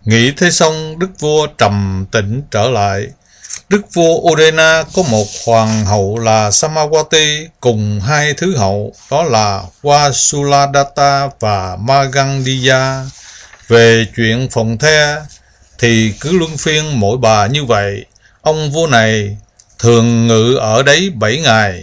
Nghĩ thế xong, đức vua trầm tĩnh trở lại. Đức vua Udena có một hoàng hậu là Samawati cùng hai thứ hậu, đó là Vasuladatta và Magandiya. Về chuyện phòng the thì cứ luân phiên mỗi bà như vậy. Ông vua này thường ngự ở đấy 7 ngày.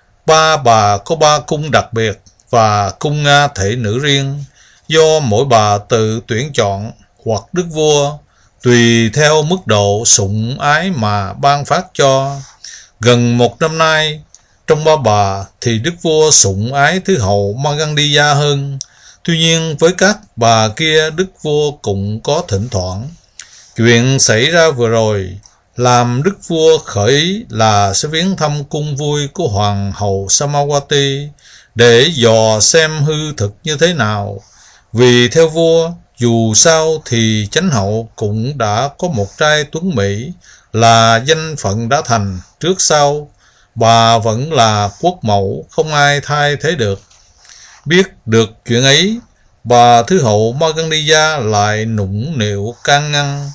Ba bà có 3 cung đặc biệt và cung Nga thể nữ riêng, do mỗi bà tự tuyển chọn, hoặc đức vua tùy theo mức độ sủng ái mà ban phát cho. Gần 1 năm nay, trong ba bà thì đức vua sủng ái thứ hậu Magandiya hơn. Tuy nhiên với các bà kia, đức vua cũng có thỉnh thoảng. Chuyện xảy ra vừa rồi làm đức vua khởi ý là sẽ viếng thăm cung vui của hoàng hậu Samawati để dò xem hư thực như thế nào. Vì theo vua, dù sao thì chánh hậu cũng đã có một trai tuấn mỹ, là danh phận đã thành, trước sau bà vẫn là quốc mẫu, không ai thay thế được. Biết được chuyện ấy, bà thứ hậu Magandiya lại nũng nịu can ngăn.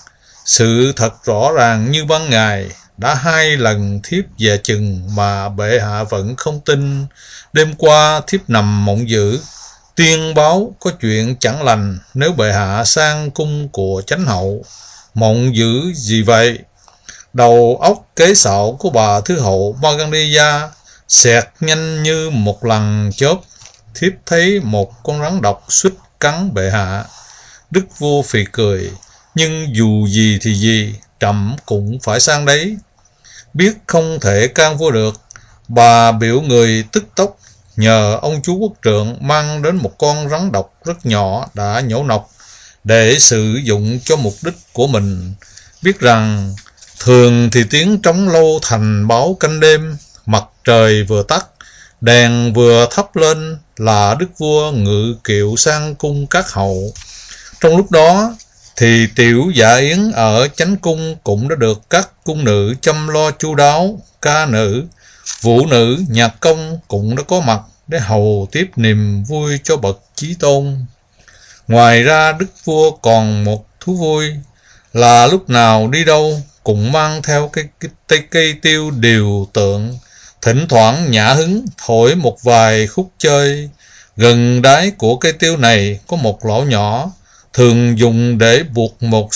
Sự thật rõ ràng như ban ngày, đã 2 lần thiếp về chừng mà bệ hạ vẫn không tin. Đêm qua thiếp nằm mộng dữ, tiên báo có chuyện chẳng lành nếu bệ hạ sang cung của chánh hậu. Mộng dữ gì vậy? Đầu óc kế xạo của bà thứ hậu Magandiya xẹt nhanh như một lần chớp. Thiếp thấy một con rắn độc suýt cắn bệ hạ. Đức vua phì cười, nhưng dù gì thì gì, trẫm cũng phải sang đấy. Biết không thể can vua được, bà biểu người tức tốc nhờ ông chú quốc trượng mang đến một con rắn độc rất nhỏ đã nhổ nọc để sử dụng cho mục đích của mình. Biết rằng thường thì tiếng trống lâu thành báo canh đêm, mặt trời vừa tắt, đèn vừa thắp lên là đức vua ngự kiệu sang cung các hậu. Trong lúc đó thì tiểu dạ yến ở chánh cung cũng đã được các cung nữ chăm lo chu đáo. Ca nữ, vũ nữ, nhạc công cũng đã có mặt để hầu tiếp niềm vui cho bậc chí tôn. Ngoài ra đức vua còn một thú vui là lúc nào đi đâu cũng mang theo cây tiêu điều tượng, thỉnh thoảng nhã hứng thổi một vài khúc chơi. Gần đáy của cây tiêu này có một lỗ nhỏ, thường dùng để buộc một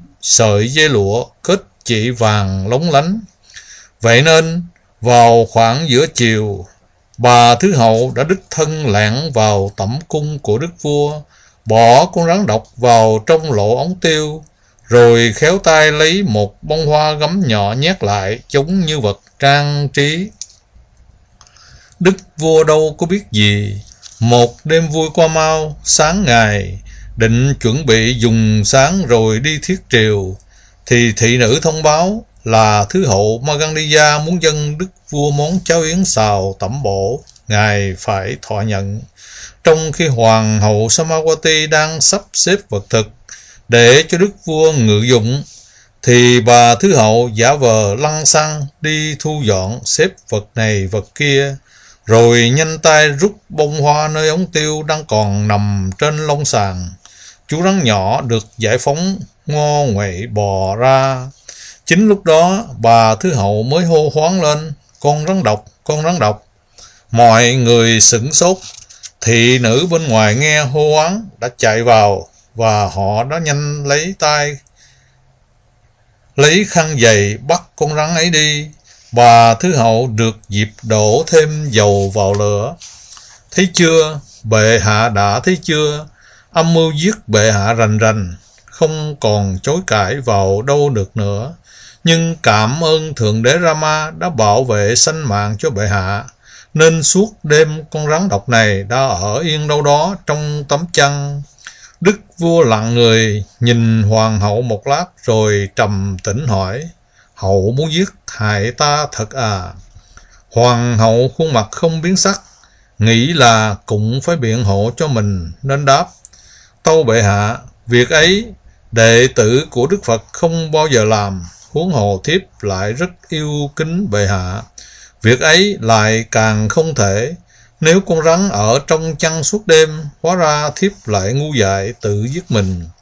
sợi dây lụa kết chỉ vàng lóng lánh. Vậy nên vào khoảng giữa chiều, bà thứ hậu đã đích thân lẻn vào tẩm cung của đức vua, bỏ con rắn độc vào trong lỗ ống tiêu, rồi khéo tay lấy một bông hoa gấm nhỏ nhét lại giống như vật trang trí. Đức vua đâu có biết gì. Một đêm vui qua mau, sáng ngày định chuẩn bị dùng sáng rồi đi thiết triều, thì thị nữ thông báo là thứ hậu Magandiya muốn dâng đức vua món cháo yến xào tẩm bổ, ngài phải thọ nhận. Trong khi hoàng hậu Samawati đang sắp xếp vật thực để cho đức vua ngự dụng, thì bà thứ hậu giả vờ lăng xăng đi thu dọn xếp vật này vật kia, rồi nhanh tay rút bông hoa nơi ống tiêu đang còn nằm trên lông sàn. Chú rắn nhỏ được giải phóng ngo nguậy bò ra. Chính lúc đó bà thứ hậu mới hô hoán lên, con rắn độc, con rắn độc. Mọi người sửng sốt. Thị nữ bên ngoài nghe hô hoán đã chạy vào, và họ đã nhanh lấy khăn giày bắt con rắn ấy đi. Bà thứ hậu được dịp đổ thêm dầu vào lửa. Thấy chưa, bệ hạ đã thấy chưa, âm mưu giết bệ hạ rành rành, không còn chối cãi vào đâu được nữa. Nhưng cảm ơn Thượng Đế Rama đã bảo vệ sanh mạng cho bệ hạ, nên suốt đêm con rắn độc này đã ở yên đâu đó trong tấm chăn. Đức vua lặng người nhìn hoàng hậu một lát rồi trầm tĩnh hỏi, hậu muốn giết hại ta thật à? Hoàng hậu khuôn mặt không biến sắc, nghĩ là cũng phải biện hộ cho mình nên đáp, tâu bệ hạ, việc ấy đệ tử của Đức Phật không bao giờ làm, huống hồ thiếp lại rất yêu kính bệ hạ. Việc ấy lại càng không thể, nếu con rắn ở trong chăn suốt đêm, hóa ra thiếp lại ngu dại tự giết mình.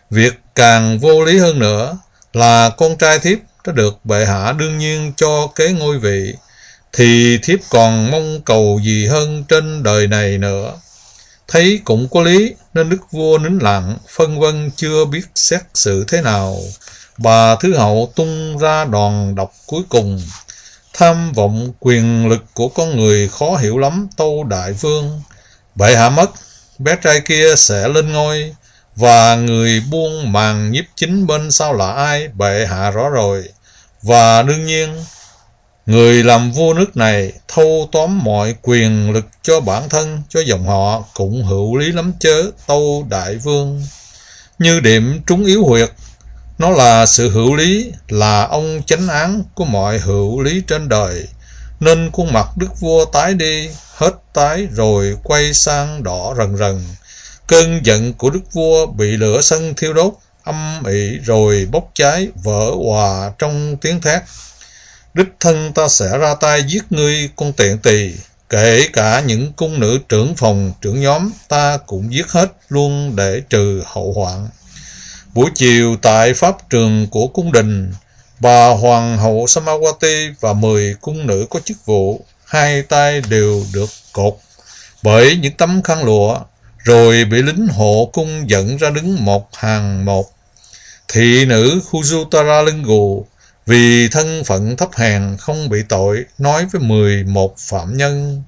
Việc càng vô lý hơn nữa là con trai thiếp đã được bệ hạ đương nhiên cho kế ngôi vị, thì thiếp còn mong cầu gì hơn trên đời này nữa. Thấy cũng có lý nên đức vua nín lặng, phân vân chưa biết xét xử thế nào. Bà Thứ Hậu tung ra đòn độc cuối cùng: tham vọng quyền lực của con người khó hiểu lắm tâu đại vương. Bệ hạ mất, bé trai kia sẽ lên ngôi, và người buông màn nhiếp chính bên sau là ai bệ hạ rõ rồi. Và đương nhiên, người làm vua nước này thâu tóm mọi quyền lực cho bản thân, cho dòng họ cũng hữu lý lắm chớ tâu đại vương. Như điểm trúng yếu huyệt, nó là sự hữu lý, là ông chánh án của mọi hữu lý trên đời. Nên khuôn mặt đức vua tái đi, hết tái rồi quay sang đỏ rần rần. Cơn giận của đức vua bị lửa sân thiêu đốt, âm ỉ rồi bốc cháy, vỡ òa trong tiếng thét: đích thân ta sẽ ra tay giết ngươi con tiện tỳ, kể cả những cung nữ trưởng phòng trưởng nhóm ta cũng giết hết luôn để trừ hậu hoạn. Buổi chiều tại pháp trường của cung đình, bà hoàng hậu Samawati và 10 cung nữ có chức vụ, hai tay đều được cột bởi những tấm khăn lụa, rồi bị lính hộ cung dẫn ra đứng một hàng một. Thị nữ Khujutara Lingu vì thân phận thấp hèn không bị tội, nói với 11 phạm nhân: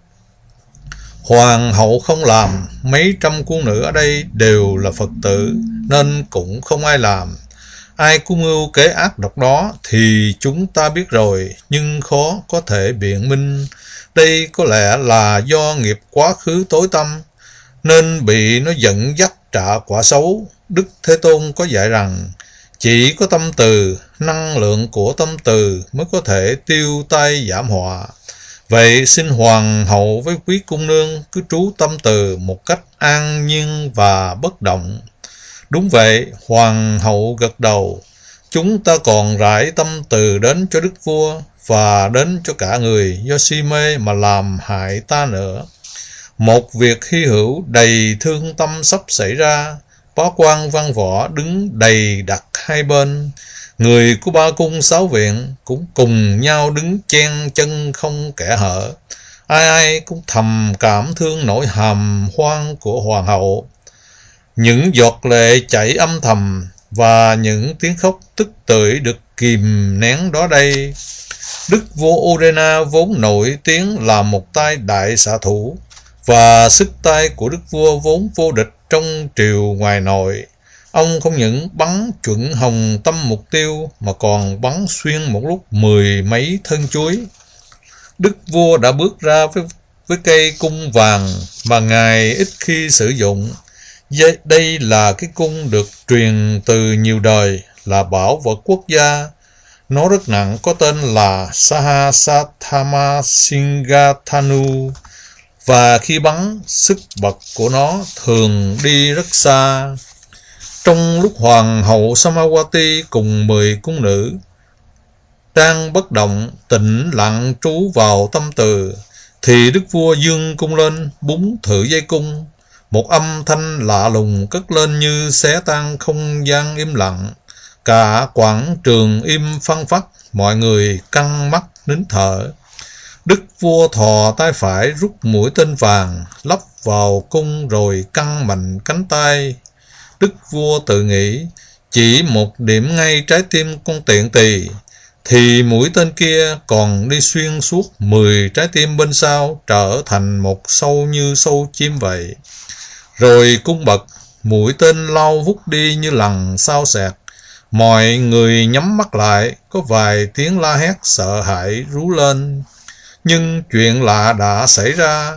hoàng hậu không làm, mấy trăm cung nữ ở đây đều là Phật tử, nên cũng không ai làm. Ai cung mưu kế ác độc đó thì chúng ta biết rồi, nhưng khó có thể biện minh. Đây có lẽ là do nghiệp quá khứ tối tăm, nên bị nó dẫn dắt trả quả xấu. Đức Thế Tôn có dạy rằng, chỉ có tâm từ, năng lượng của tâm từ mới có thể tiêu tai giảm họa. Vậy xin hoàng hậu với quý cung nương cứ trú tâm từ một cách an nhiên và bất động. Đúng vậy, hoàng hậu gật đầu. Chúng ta còn rải tâm từ đến cho đức vua và đến cho cả người do si mê mà làm hại ta nữa. Một việc hy hữu đầy thương tâm sắp xảy ra. Bá quan văn võ đứng đầy đặt hai bên. Người của ba cung sáu viện cũng cùng nhau đứng chen chân không kẽ hở. Ai ai cũng thầm cảm thương nỗi hàm hoan của hoàng hậu. Những giọt lệ chảy âm thầm và những tiếng khóc tức tưởi được kìm nén đó đây. Đức vua Urena vốn nổi tiếng là một tay đại xạ thủ, và sức tay của đức vua vốn vô địch trong triều ngoài nội. Ông không những bắn chuẩn hồng tâm mục tiêu mà còn bắn xuyên một lúc 10 mấy thân chuối. Đức vua đã bước ra với cây cung vàng mà ngài ít khi sử dụng. Đây là cái cung được truyền từ nhiều đời, là bảo vật quốc gia. Nó rất nặng, có tên là Sahasatthama Singathanu, và khi bắn, sức bật của nó thường đi rất xa. Trong lúc hoàng hậu Samawati cùng 10 cung nữ đang bất động, tĩnh lặng trú vào tâm từ, thì đức vua giương cung lên, búng thử dây cung. Một âm thanh lạ lùng cất lên như xé tan không gian im lặng. Cả quảng trường im phăng phắc, mọi người căng mắt nín thở. Đức vua thò tay phải rút mũi tên vàng, lắp vào cung rồi căng mạnh cánh tay. Đức vua tự nghĩ, chỉ một điểm ngay trái tim con tiện tỳ, thì mũi tên kia còn đi xuyên suốt 10 trái tim bên sau, trở thành một sâu như sâu chim vậy. Rồi cung bật, mũi tên lao vút đi như lằn sao xẹt. Mọi người nhắm mắt lại, có vài tiếng la hét sợ hãi rú lên. Nhưng chuyện lạ đã xảy ra.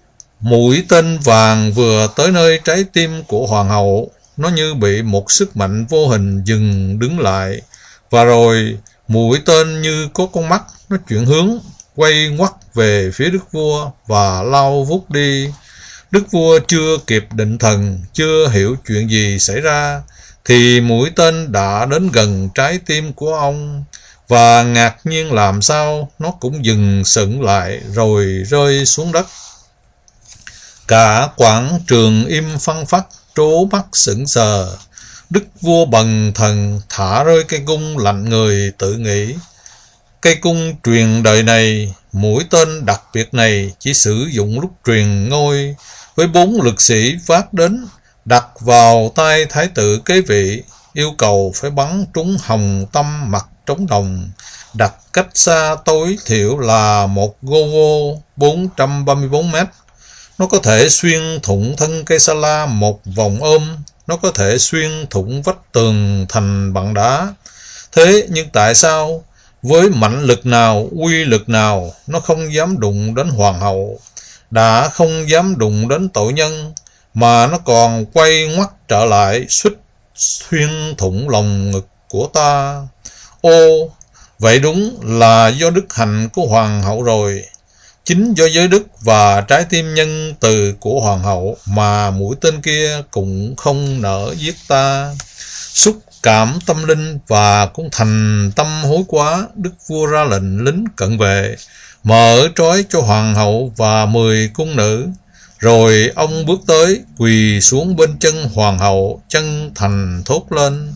Mũi tên vàng vừa tới nơi trái tim của hoàng hậu, nó như bị một sức mạnh vô hình dừng đứng lại. Và rồi mũi tên như có con mắt, nó chuyển hướng, quay ngoắt về phía đức vua và lao vút đi. Đức vua chưa kịp định thần, chưa hiểu chuyện gì xảy ra, thì mũi tên đã đến gần trái tim của ông, và ngạc nhiên làm sao nó cũng dừng sững lại rồi rơi xuống đất. Cả quảng trường im phăng phắc, trố mắt sững sờ. Đức vua bần thần thả rơi cây cung lạnh người tự nghĩ, cây cung truyền đời này, mũi tên đặc biệt này chỉ sử dụng lúc truyền ngôi, với 4 lực sĩ vác đến, đặt vào tay thái tử kế vị, yêu cầu phải bắn trúng hồng tâm mặt trống đồng, đặt cách xa tối thiểu là một gô vô 434 mét. Nó có thể xuyên thủng thân cây sa la một vòng ôm, nó có thể xuyên thủng vách tường thành bằng đá. Thế nhưng tại sao, với mãnh lực nào, uy lực nào, nó không dám đụng đến hoàng hậu, đã không dám đụng đến tội nhân, mà nó còn quay ngoắt trở lại, suýt xuyên thủng lòng ngực của ta? Ô, vậy đúng là do đức hạnh của hoàng hậu rồi. Chính do giới đức và trái tim nhân từ của hoàng hậu mà mũi tên kia cũng không nỡ giết ta. Xúc cảm tâm linh và cũng thành tâm hối quá, đức vua ra lệnh lính cận vệ mở trói cho hoàng hậu và 10 cung nữ. Rồi ông bước tới, quỳ xuống bên chân hoàng hậu, chân thành thốt lên: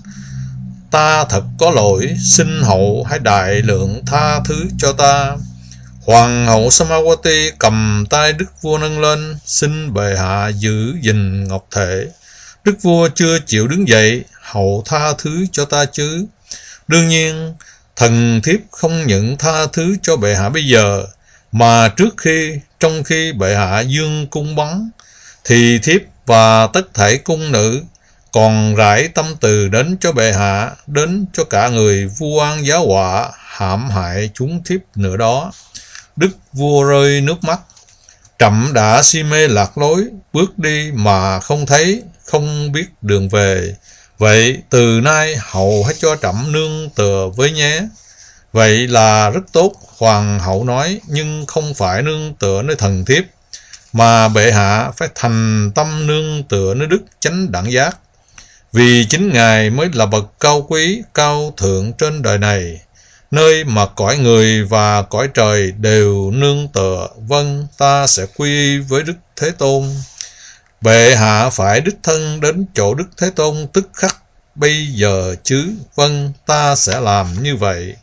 Ta thật có lỗi, xin hậu hãy đại lượng tha thứ cho ta. Hoàng hậu Samawati cầm tay đức vua nâng lên, xin bệ hạ giữ gìn ngọc thể. Đức vua chưa chịu đứng dậy, hậu tha thứ cho ta chứ? Đương nhiên, thần thiếp không những tha thứ cho bệ hạ bây giờ, mà trong khi bệ hạ dương cung bắn, thì thiếp và tất thảy cung nữ còn rải tâm từ đến cho bệ hạ, đến cho cả người vu oan giáo họa, hãm hại chúng thiếp nữa đó. Đức vua rơi nước mắt, trẫm đã si mê lạc lối, bước đi mà không thấy, không biết đường về. Vậy từ nay hậu hãy cho trẫm nương tựa với nhé. Vậy là rất tốt, hoàng hậu nói, nhưng không phải nương tựa nơi thần thiếp, mà bệ hạ phải thành tâm nương tựa nơi đức chánh đẳng giác. Vì chính Ngài mới là bậc cao quý, cao thượng trên đời này, nơi mà cõi người và cõi trời đều nương tựa. Vâng, ta sẽ quy y với Đức Thế Tôn. Bệ hạ phải đích thân đến chỗ Đức Thế Tôn tức khắc bây giờ chứ? Vâng, ta sẽ làm như vậy.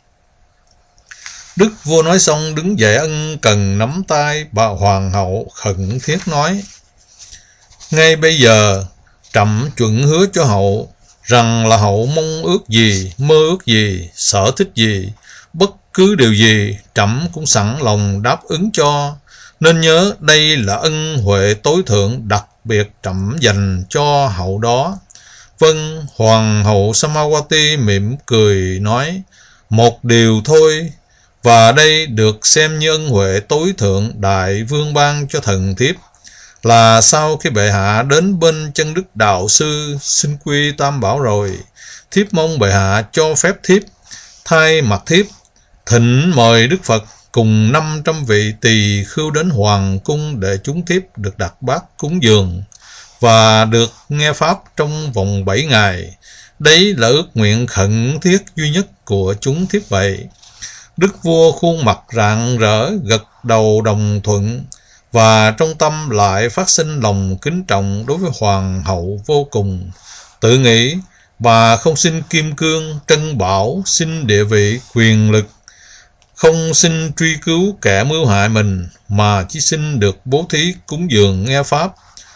Đức vua nói xong đứng dậy ân cần nắm tay bà hoàng hậu, khẩn thiết nói: Ngay bây giờ, trẫm chuẩn hứa cho hậu rằng là hậu mong ước gì, mơ ước gì, sở thích gì, bất cứ điều gì, trẫm cũng sẵn lòng đáp ứng cho. Nên nhớ đây là ân huệ tối thượng đặc biệt trẫm dành cho hậu đó. Vâng, hoàng hậu Samawati mỉm cười nói: Một điều thôi, và đây được xem như ân huệ tối thượng đại vương ban cho thần thiếp, là sau khi bệ hạ đến bên chân đức đạo sư xin quy tam bảo rồi, thiếp mong bệ hạ cho phép thiếp thay mặt thiếp thỉnh mời Đức Phật cùng 500 vị tỳ khưu đến hoàng cung để chúng thiếp được đặt bát cúng dường và được nghe pháp trong vòng 7 ngày. Đấy là ước nguyện khẩn thiết duy nhất của chúng thiếp vậy. Đức vua khuôn mặt rạng rỡ gật đầu đồng thuận, và trong tâm lại phát sinh lòng kính trọng đối với hoàng hậu vô cùng. Tự nghĩ bà không xin kim cương, trân bảo, xin địa vị, quyền lực, không xin truy cứu kẻ mưu hại mình, mà chỉ xin được bố thí cúng dường nghe pháp.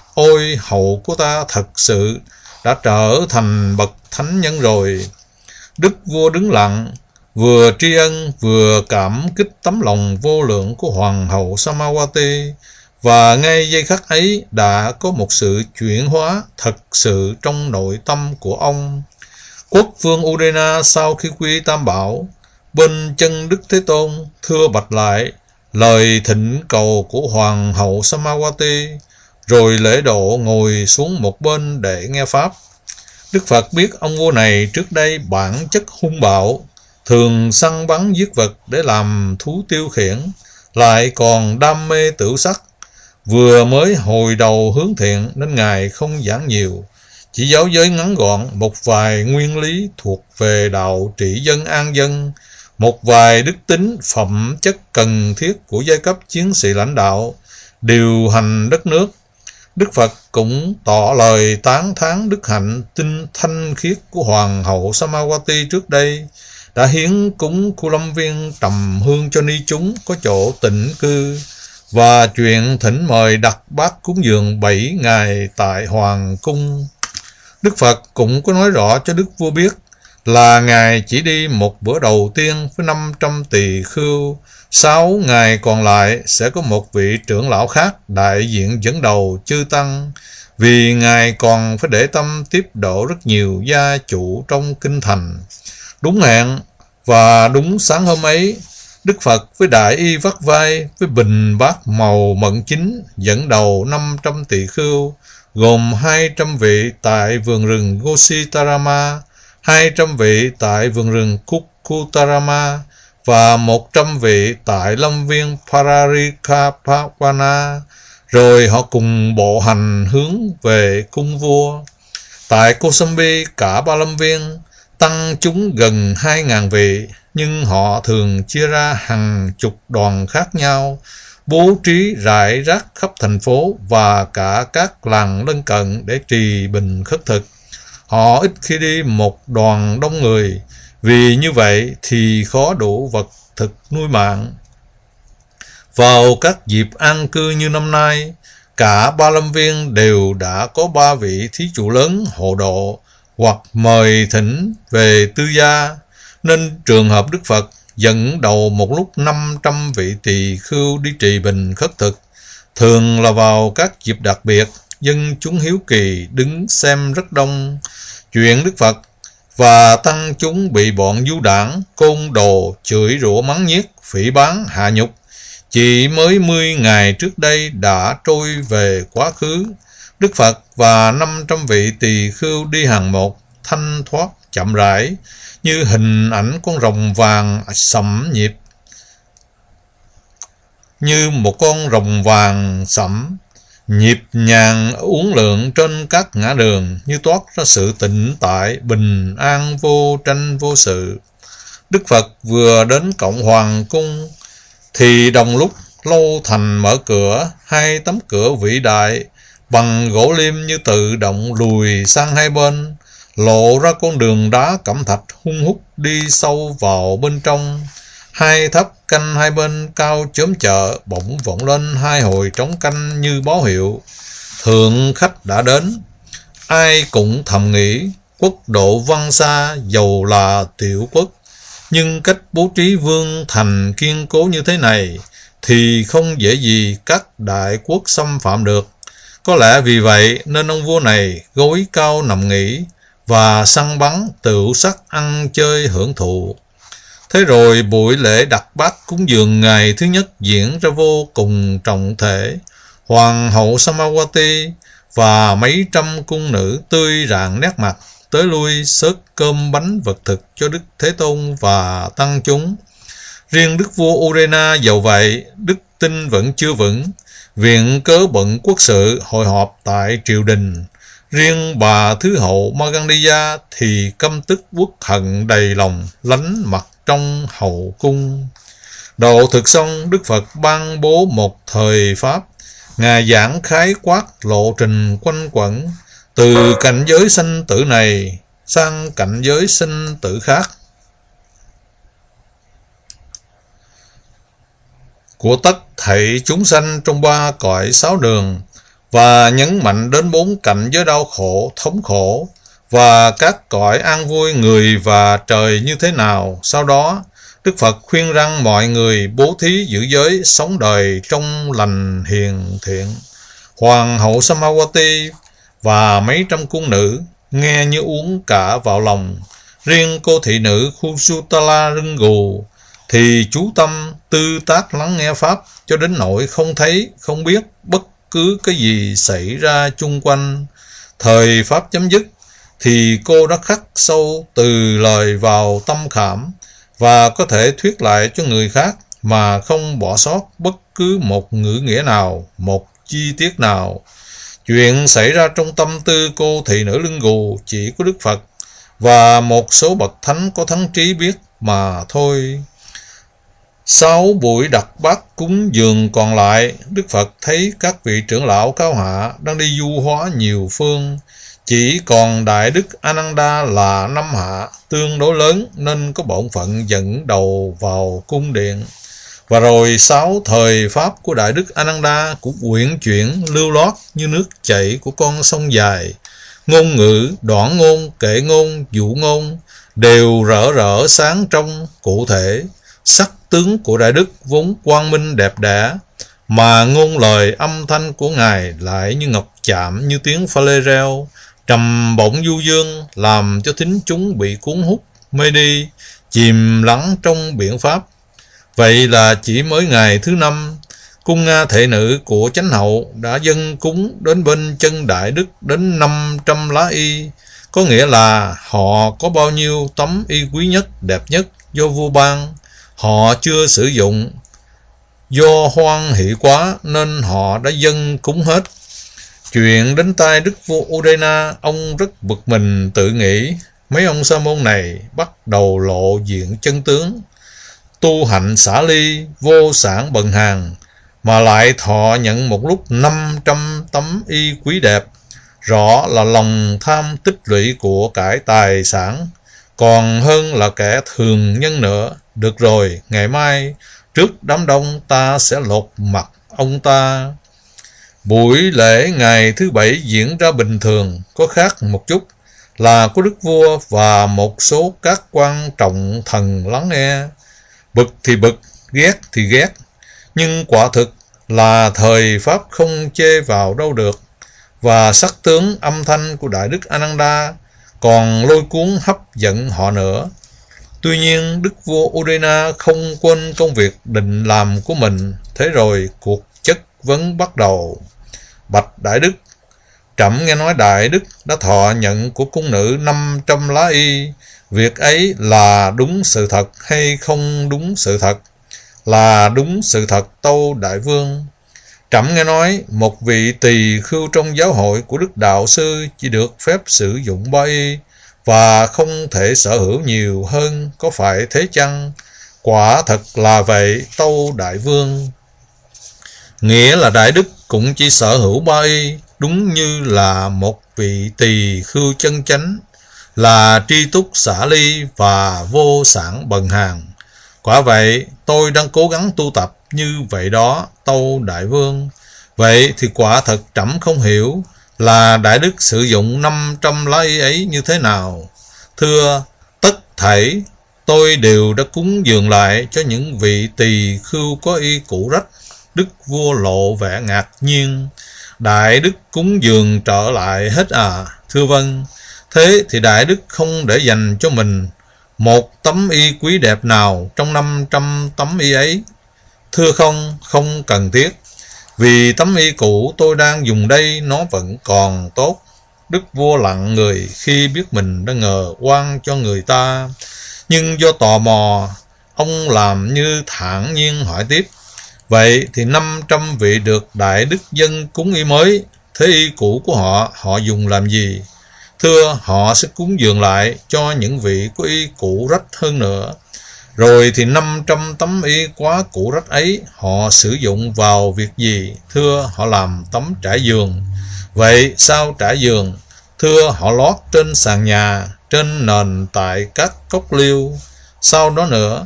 Ôi, hậu của ta thật sự đã trở thành bậc thánh nhân rồi. Đức vua đứng lặng, vừa tri ân vừa cảm kích tấm lòng vô lượng của hoàng hậu Samawati, và ngay giây khắc ấy đã có một sự chuyển hóa thật sự trong nội tâm của ông. Quốc vương Udena sau khi quy tam bảo bên chân Đức Thế Tôn, thưa bạch lại lời thỉnh cầu của hoàng hậu Samawati, rồi lễ độ ngồi xuống một bên để nghe pháp. Đức Phật biết ông vua này trước đây bản chất hung bạo, thường săn bắn giết vật để làm thú tiêu khiển, lại còn đam mê tửu sắc. Vừa mới hồi đầu hướng thiện nên Ngài không giảng nhiều, chỉ giáo giới ngắn gọn một vài nguyên lý thuộc về đạo trị dân an dân, một vài đức tính phẩm chất cần thiết của giai cấp chiến sĩ lãnh đạo, điều hành đất nước. Đức Phật cũng tỏ lời tán thán đức hạnh tinh thanh khiết của Hoàng hậu Samawati trước đây, đã hiến cúng Khu Lâm Viên trầm hương cho ni chúng có chỗ tịnh cư, và chuyện thỉnh mời đặt bát cúng dường 7 ngày tại Hoàng cung. Đức Phật cũng có nói rõ cho Đức Vua biết là Ngài chỉ đi một bữa đầu tiên với 500 tỳ khưu, 6 ngày còn lại sẽ có một vị trưởng lão khác đại diện dẫn đầu chư tăng, vì Ngài còn phải để tâm tiếp độ rất nhiều gia chủ trong kinh thành. Đúng hẹn và đúng sáng hôm ấy, Đức Phật với đại y vắt vai với bình bát màu mận chính dẫn đầu 500 tỳ khưu, gồm 200 vị tại vườn rừng Gositarama, 200 vị tại vườn rừng Kukutarama và 100 vị tại lâm viên Pararikapavana, rồi họ cùng bộ hành hướng về cung vua. Tại Kosambi, cả 3 lâm viên, tăng chúng gần 2.000 vị, nhưng họ thường chia ra hàng chục đoàn khác nhau, bố trí rải rác khắp thành phố và cả các làng lân cận để trì bình khất thực. Họ ít khi đi một đoàn đông người, vì như vậy thì khó đủ vật thực nuôi mạng. Vào các dịp an cư như năm nay, cả 3 lâm viên đều đã có 3 vị thí chủ lớn hộ độ hoặc mời thỉnh về tư gia, nên trường hợp Đức Phật dẫn đầu một lúc 500 vị tỳ khưu đi trì bình khất thực thường là vào các dịp đặc biệt. Dân chúng hiếu kỳ đứng xem rất đông. Chuyện Đức Phật và tăng chúng bị bọn du đảng, côn đồ chửi rủa mắng nhiếc, phỉ báng hạ nhục chỉ mới 10 ngày trước đây đã trôi về quá khứ. Đức Phật và 500 vị tỳ khưu đi hàng một, thanh thoát chậm rãi, như hình ảnh con rồng vàng sẫm nhịp, như một con rồng vàng sẫm nhịp nhàng uốn lượn trên các ngã đường, như toát ra sự tịnh tại, bình an vô tranh vô sự. Đức Phật vừa đến Cộng Hoàng cung thì đồng lúc lâu thành mở cửa, 2 tấm cửa vĩ đại bằng gỗ liêm như tự động lùi sang hai bên, lộ ra con đường đá cẩm thạch hun hút đi sâu vào bên trong. 2 tháp canh hai bên cao chớm chợ bỗng vọng lên 2 hồi trống canh như báo hiệu thượng khách đã đến. Ai cũng thầm nghĩ quốc độ Văn Sa dầu là tiểu quốc, nhưng cách bố trí vương thành kiên cố như thế này thì không dễ gì các đại quốc xâm phạm được. Có lẽ vì vậy nên ông vua này gối cao nằm nghỉ và săn bắn, tửu sắc, ăn chơi hưởng thụ. Thế rồi buổi lễ đặt bát cúng dường ngày thứ nhất diễn ra vô cùng trọng thể. Hoàng hậu Samawati và mấy trăm cung nữ tươi rạng nét mặt tới lui xớt cơm bánh vật thực cho Đức Thế Tôn và tăng chúng. Riêng Đức vua Urena dầu vậy, đức tin vẫn chưa vững, viện cớ bận quốc sự hội họp tại triều đình. Riêng bà Thứ hậu Magandiya thì căm tức uất hận đầy lòng, lánh mặt trong hậu cung. Độ thực xong, Đức Phật ban bố một thời pháp. Ngài giảng khái quát lộ trình quanh quẩn từ cảnh giới sanh tử này sang cảnh giới sinh tử khác của tất thảy chúng sanh trong 3 cõi 6 đường, và nhấn mạnh đến 4 cảnh giới đau khổ, thống khổ và các cõi an vui người và trời như thế nào. Sau đó, Đức Phật khuyên rằng mọi người bố thí giữ giới, sống đời trong lành hiền thiện. Hoàng hậu Samawati và mấy trăm cung nữ nghe như uống cả vào lòng. Riêng cô thị nữ Khusutala rưng gù thì chú tâm tư tác lắng nghe pháp cho đến nỗi không thấy không biết bất cứ cái gì xảy ra chung quanh. Thời pháp chấm dứt thì cô đã khắc sâu từ lời vào tâm khảm và có thể thuyết lại cho người khác mà không bỏ sót bất cứ một ngữ nghĩa nào, một chi tiết nào. Chuyện xảy ra trong tâm tư cô thị nữ lưng gù chỉ có Đức Phật và một số bậc thánh có thắng trí biết mà thôi. 6 buổi đặt bát cúng dường còn lại, Đức Phật thấy các vị trưởng lão cao hạ đang đi du hóa nhiều phương, chỉ còn Đại Đức Ananda là năm hạ tương đối lớn nên có bổn phận dẫn đầu vào cung điện. Và rồi 6 thời pháp của Đại Đức Ananda cũng uyển chuyển lưu loát như nước chảy của con sông dài. Ngôn ngữ, đoạn ngôn, kệ ngôn, dụ ngôn đều rỡ rỡ sáng trong, cụ thể. Sắc tướng của Đại Đức vốn quang minh đẹp đẽ, mà ngôn lời âm thanh của Ngài lại như ngọc chạm, như tiếng pha lê reo, trầm bổng du dương, làm cho thính chúng bị cuốn hút, mê đi, chìm lắng trong biển pháp. Vậy là chỉ mới ngày thứ 5, cung Nga thệ nữ của Chánh Hậu đã dâng cúng đến bên chân Đại Đức đến 500 lá y, có nghĩa là họ có bao nhiêu tấm y quý nhất, đẹp nhất do vua ban, họ chưa sử dụng, do hoan hỷ quá nên họ đã dâng cúng hết. Chuyện đến tai Đức vua Udena, ông rất bực mình tự nghĩ, mấy ông sa môn này bắt đầu lộ diện chân tướng, tu hạnh xả ly, vô sản bần hàn, mà lại thọ nhận một lúc 500 tấm y quý đẹp, rõ là lòng tham tích lũy của cải tài sản, còn hơn là kẻ thường nhân nữa. Được rồi, ngày mai trước đám đông ta sẽ lột mặt ông ta. Buổi lễ ngày thứ 7 diễn ra bình thường, có khác một chút là có đức vua và một số các quan trọng thần lắng nghe. Bực thì bực, ghét thì ghét, nhưng quả thực là thời pháp không chê vào đâu được, và sắc tướng âm thanh của Đại Đức Ananda còn lôi cuốn hấp dẫn họ nữa. Tuy nhiên Đức vua Udena không quên công việc định làm của mình. Thế rồi cuộc chất vấn bắt đầu. Bạch Đại Đức, trẫm nghe nói Đại Đức đã thọ nhận của cung nữ 500 lá y, việc ấy là đúng sự thật hay không đúng sự thật? Là đúng sự thật, tâu Đại Vương. Trẫm nghe nói một vị tỳ khưu trong giáo hội của Đức Đạo Sư chỉ được phép sử dụng 3 y và không thể sở hữu nhiều hơn, có phải thế chăng? Quả thật là vậy, tâu Đại Vương. Nghĩa là Đại Đức cũng chỉ sở hữu 3 y, đúng như là một vị tỳ khưu chân chánh, là tri túc xả ly và vô sản bần hàn. Quả vậy, tôi đang cố gắng tu tập như vậy đó, tâu Đại Vương. Vậy thì quả thật trẫm không hiểu là Đại Đức sử dụng 500 lá y ấy như thế nào. Thưa, tất thảy tôi đều đã cúng dường lại cho những vị tỳ khưu có y cũ rách. Đức vua lộ vẻ ngạc nhiên. Đại Đức cúng dường trở lại hết à? Thưa vâng. Thế thì Đại Đức không để dành cho mình một tấm y quý đẹp nào trong 500 tấm y ấy? Thưa không, không cần thiết. Vì tấm y cũ tôi đang dùng đây nó vẫn còn tốt. Đức vua lặng người khi biết mình đã ngờ oan cho người ta. Nhưng do tò mò, ông làm như thản nhiên hỏi tiếp. Vậy thì 500 vị được Đại Đức dân cúng y mới, thế y cũ của họ dùng làm gì? Thưa, họ sẽ cúng dường lại cho những vị có y cũ rách hơn nữa. Rồi thì 500 tấm y quá cũ rách ấy họ sử dụng vào việc gì? Thưa, họ làm tấm trải giường. Vậy sao trải giường? Thưa, họ lót trên sàn nhà, trên nền tại các cốc liêu. Sau đó nữa,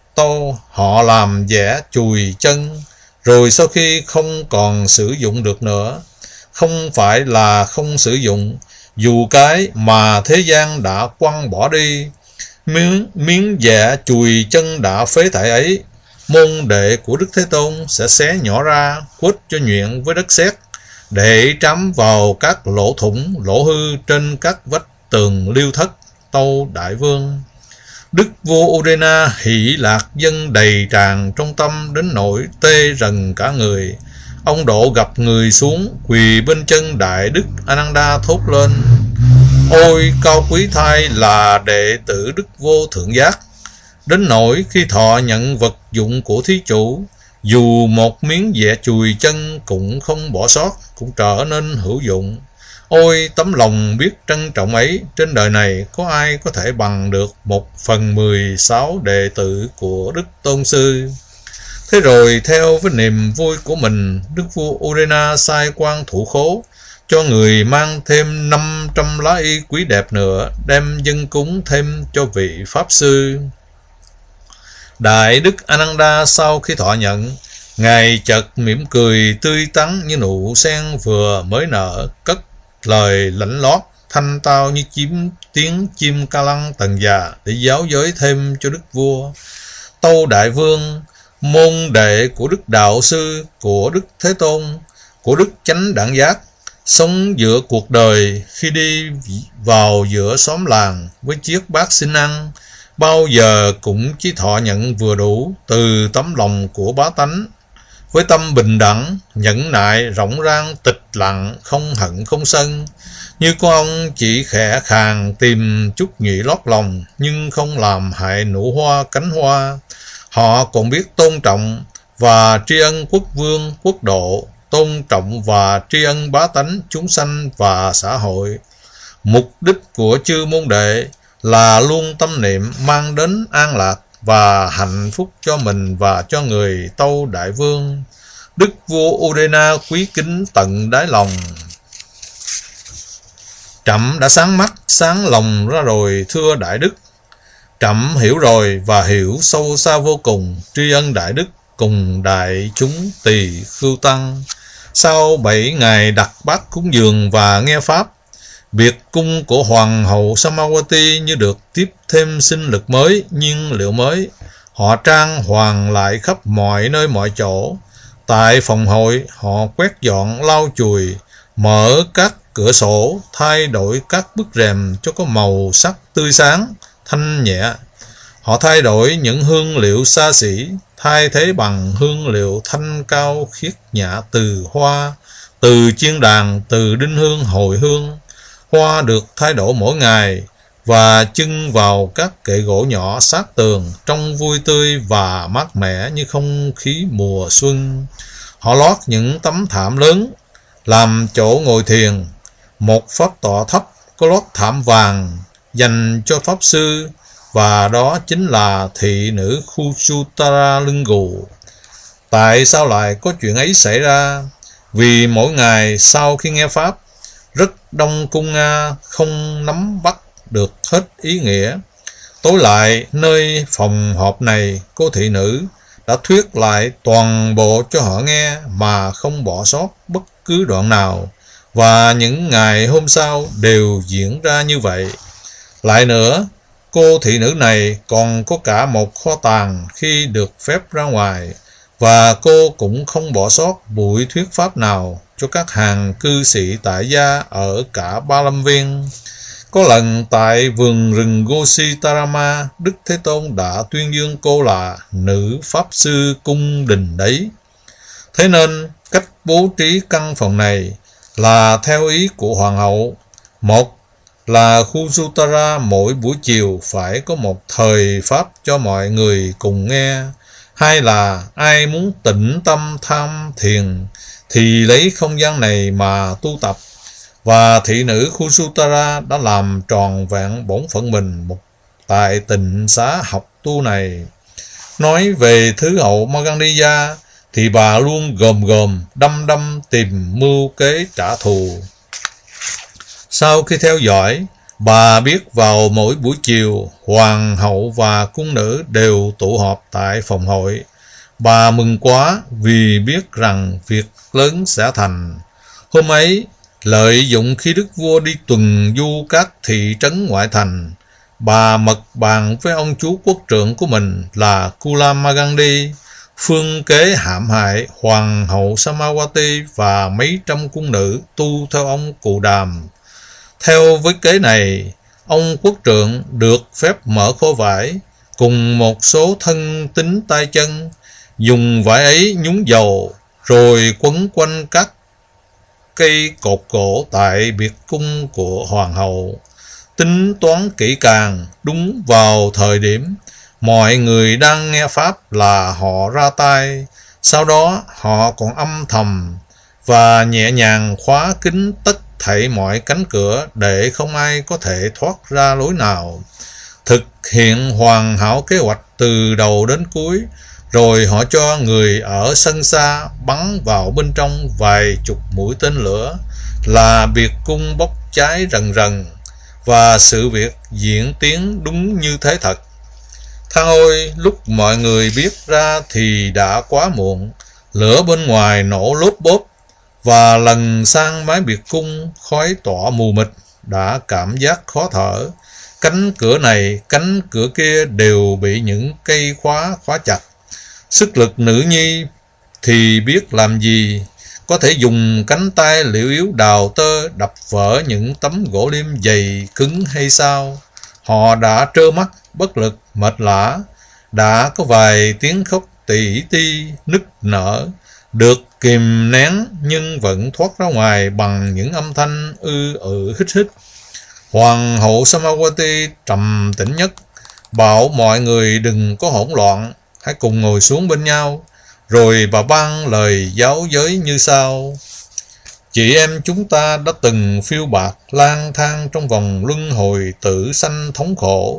họ làm vẽ chùi chân. Rồi sau khi không còn sử dụng được nữa, không phải là không sử dụng, dù cái mà thế gian đã quăng bỏ đi, miếng vẽ chùi chân đã phế thải ấy, môn đệ của Đức Thế Tôn sẽ xé nhỏ ra, quết cho nhuyễn với đất sét, để trám vào các lỗ thủng, lỗ hư trên các vách tường liêu thất, tâu Đại Vương. Đức vua Udena hỷ lạc dân đầy tràn trong tâm đến nỗi tê rần cả người. Ông độ gặp người xuống, quỳ bên chân Đại Đức Ananda thốt lên. Ôi cao quý thai là đệ tử Đức Vô Thượng Giác, đến nỗi khi thọ nhận vật dụng của thí chủ, dù một miếng vẽ chùi chân cũng không bỏ sót, cũng trở nên hữu dụng. Ôi tấm lòng biết trân trọng ấy, trên đời này có ai có thể bằng được 1/16 đệ tử của Đức Tôn Sư. Thế rồi theo với niềm vui của mình, đức vua Urena sai quan thủ khố cho người mang thêm 500 lá y quý đẹp nữa, đem dâng cúng thêm cho vị pháp sư. Đại đức Ananda sau khi thọ nhận, ngài chợt mỉm cười tươi tắn như nụ sen vừa mới nở, cất lời lãnh lót thanh tao như tiếng chim ca lăng tần già để giáo giới thêm cho đức vua. Tâu đại vương, môn đệ của đức đạo sư, của đức Thế Tôn, của đức chánh đẳng giác, sống giữa cuộc đời khi đi vào giữa xóm làng với chiếc bát xin ăn, bao giờ cũng chỉ thọ nhận vừa đủ từ tấm lòng của bá tánh, với tâm bình đẳng, nhẫn nại, rộng rang, tịch lặng, không hận không sân. Như con ong chỉ khẽ khàng tìm chút nhụy lót lòng, nhưng không làm hại nụ hoa cánh hoa. Họ còn biết tôn trọng và tri ân quốc vương, quốc độ, tôn trọng và tri ân bá tánh, chúng sanh và xã hội. Mục đích của chư môn đệ là luôn tâm niệm mang đến an lạc và hạnh phúc cho mình và cho người. Tâu đại vương, đức vua Urena quý kính tận đáy lòng. Trẫm đã sáng mắt, sáng lòng ra rồi, thưa đại đức. Trẫm hiểu rồi và hiểu sâu xa vô cùng, tri ân đại đức cùng đại chúng tỳ khưu tăng. Sau 7 ngày đặt bát cúng dường và nghe pháp, biệt cung của hoàng hậu Samawati như được tiếp thêm sinh lực mới, nhiên liệu mới. Họ trang hoàng lại khắp mọi nơi mọi chỗ. Tại phòng hội, họ quét dọn lau chùi, mở các cửa sổ, thay đổi các bức rèm cho có màu sắc tươi sáng, thanh nhẹ. Họ thay đổi những hương liệu xa xỉ, thay thế bằng hương liệu thanh cao khiết nhã từ hoa, từ chiên đàn, từ đinh hương, hồi hương. Hoa được thay đổi mỗi ngày và chưng vào các kệ gỗ nhỏ sát tường, trông vui tươi và mát mẻ như không khí mùa xuân. Họ lót những tấm thảm lớn làm chỗ ngồi thiền. Một pháp tọa thấp có lót thảm vàng dành cho pháp sư, và đó chính là thị nữ Khusutara Lưng-gù. Tại sao lại có chuyện ấy xảy ra? Vì mỗi ngày sau khi nghe pháp, rất đông cung Nga không nắm bắt được hết ý nghĩa. Tối lại, nơi phòng họp này, cô thị nữ đã thuyết lại toàn bộ cho họ nghe mà không bỏ sót bất cứ đoạn nào, và những ngày hôm sau đều diễn ra như vậy. Lại nữa, cô thị nữ này còn có cả một kho tàng khi được phép ra ngoài, và cô cũng không bỏ sót buổi thuyết pháp nào cho các hàng cư sĩ tại gia ở cả Ba Lâm Viên. Có lần tại vườn rừng Gositarama, Đức Thế Tôn đã tuyên dương cô là nữ pháp sư cung đình đấy. Thế nên cách bố trí căn phòng này là theo ý của hoàng hậu. Một là Khusutara mỗi buổi chiều phải có một thời pháp cho mọi người cùng nghe. Hai là ai muốn tĩnh tâm tham thiền thì lấy không gian này mà tu tập. Và thị nữ Khusutara đã làm tròn vẹn bổn phận mình tại tịnh xá học tu này. Nói về thứ hậu Magandiya thì bà luôn gồm đăm tìm mưu kế trả thù. Sau khi theo dõi, bà biết vào mỗi buổi chiều, hoàng hậu và cung nữ đều tụ họp tại phòng hội. Bà mừng quá vì biết rằng việc lớn sẽ thành. Hôm ấy, lợi dụng khi đức vua đi tuần du các thị trấn ngoại thành, bà mật bàn với ông chú quốc trưởng của mình là Kulamagandi, phương kế hãm hại hoàng hậu Samawati và mấy trăm cung nữ tu theo ông Cù Đàm. Theo với kế này, ông quốc trưởng được phép mở kho vải cùng một số thân tín tay chân, dùng vải ấy nhúng dầu rồi quấn quanh các cây cột gỗ tại biệt cung của hoàng hậu. Tính toán kỹ càng, đúng vào thời điểm mọi người đang nghe pháp là họ ra tay. Sau đó họ còn âm thầm và nhẹ nhàng khóa kín tất thảy mọi cánh cửa để không ai có thể thoát ra lối nào. Thực hiện hoàn hảo kế hoạch từ đầu đến cuối, Rồi họ cho người ở sân xa bắn vào bên trong vài chục mũi tên lửa, là biệt cung bốc cháy rần rần, và sự việc diễn tiến đúng như thế thật. Than ôi, lúc mọi người biết ra thì đã quá muộn. Lửa bên ngoài nổ lốp bốp, và lần sang mái biệt cung khói tỏa mù mịt, đã cảm giác khó thở. Cánh cửa này, cánh cửa kia đều bị những cây khóa chặt. Sức lực nữ nhi thì biết làm gì, có thể dùng cánh tay liễu yếu đào tơ đập vỡ những tấm gỗ liêm dày cứng hay sao? Họ đã trơ mắt, bất lực, mệt lả. Đã có vài tiếng khóc tỉ ti, nức nở, được kìm nén nhưng vẫn thoát ra ngoài bằng những âm thanh hít hít. Hoàng hậu Samawati trầm tĩnh nhất, bảo mọi người đừng có hỗn loạn, hãy cùng ngồi xuống bên nhau. Rồi bà ban lời giáo giới như sau: chị em chúng ta đã từng phiêu bạt lang thang trong vòng luân hồi tử sanh thống khổ,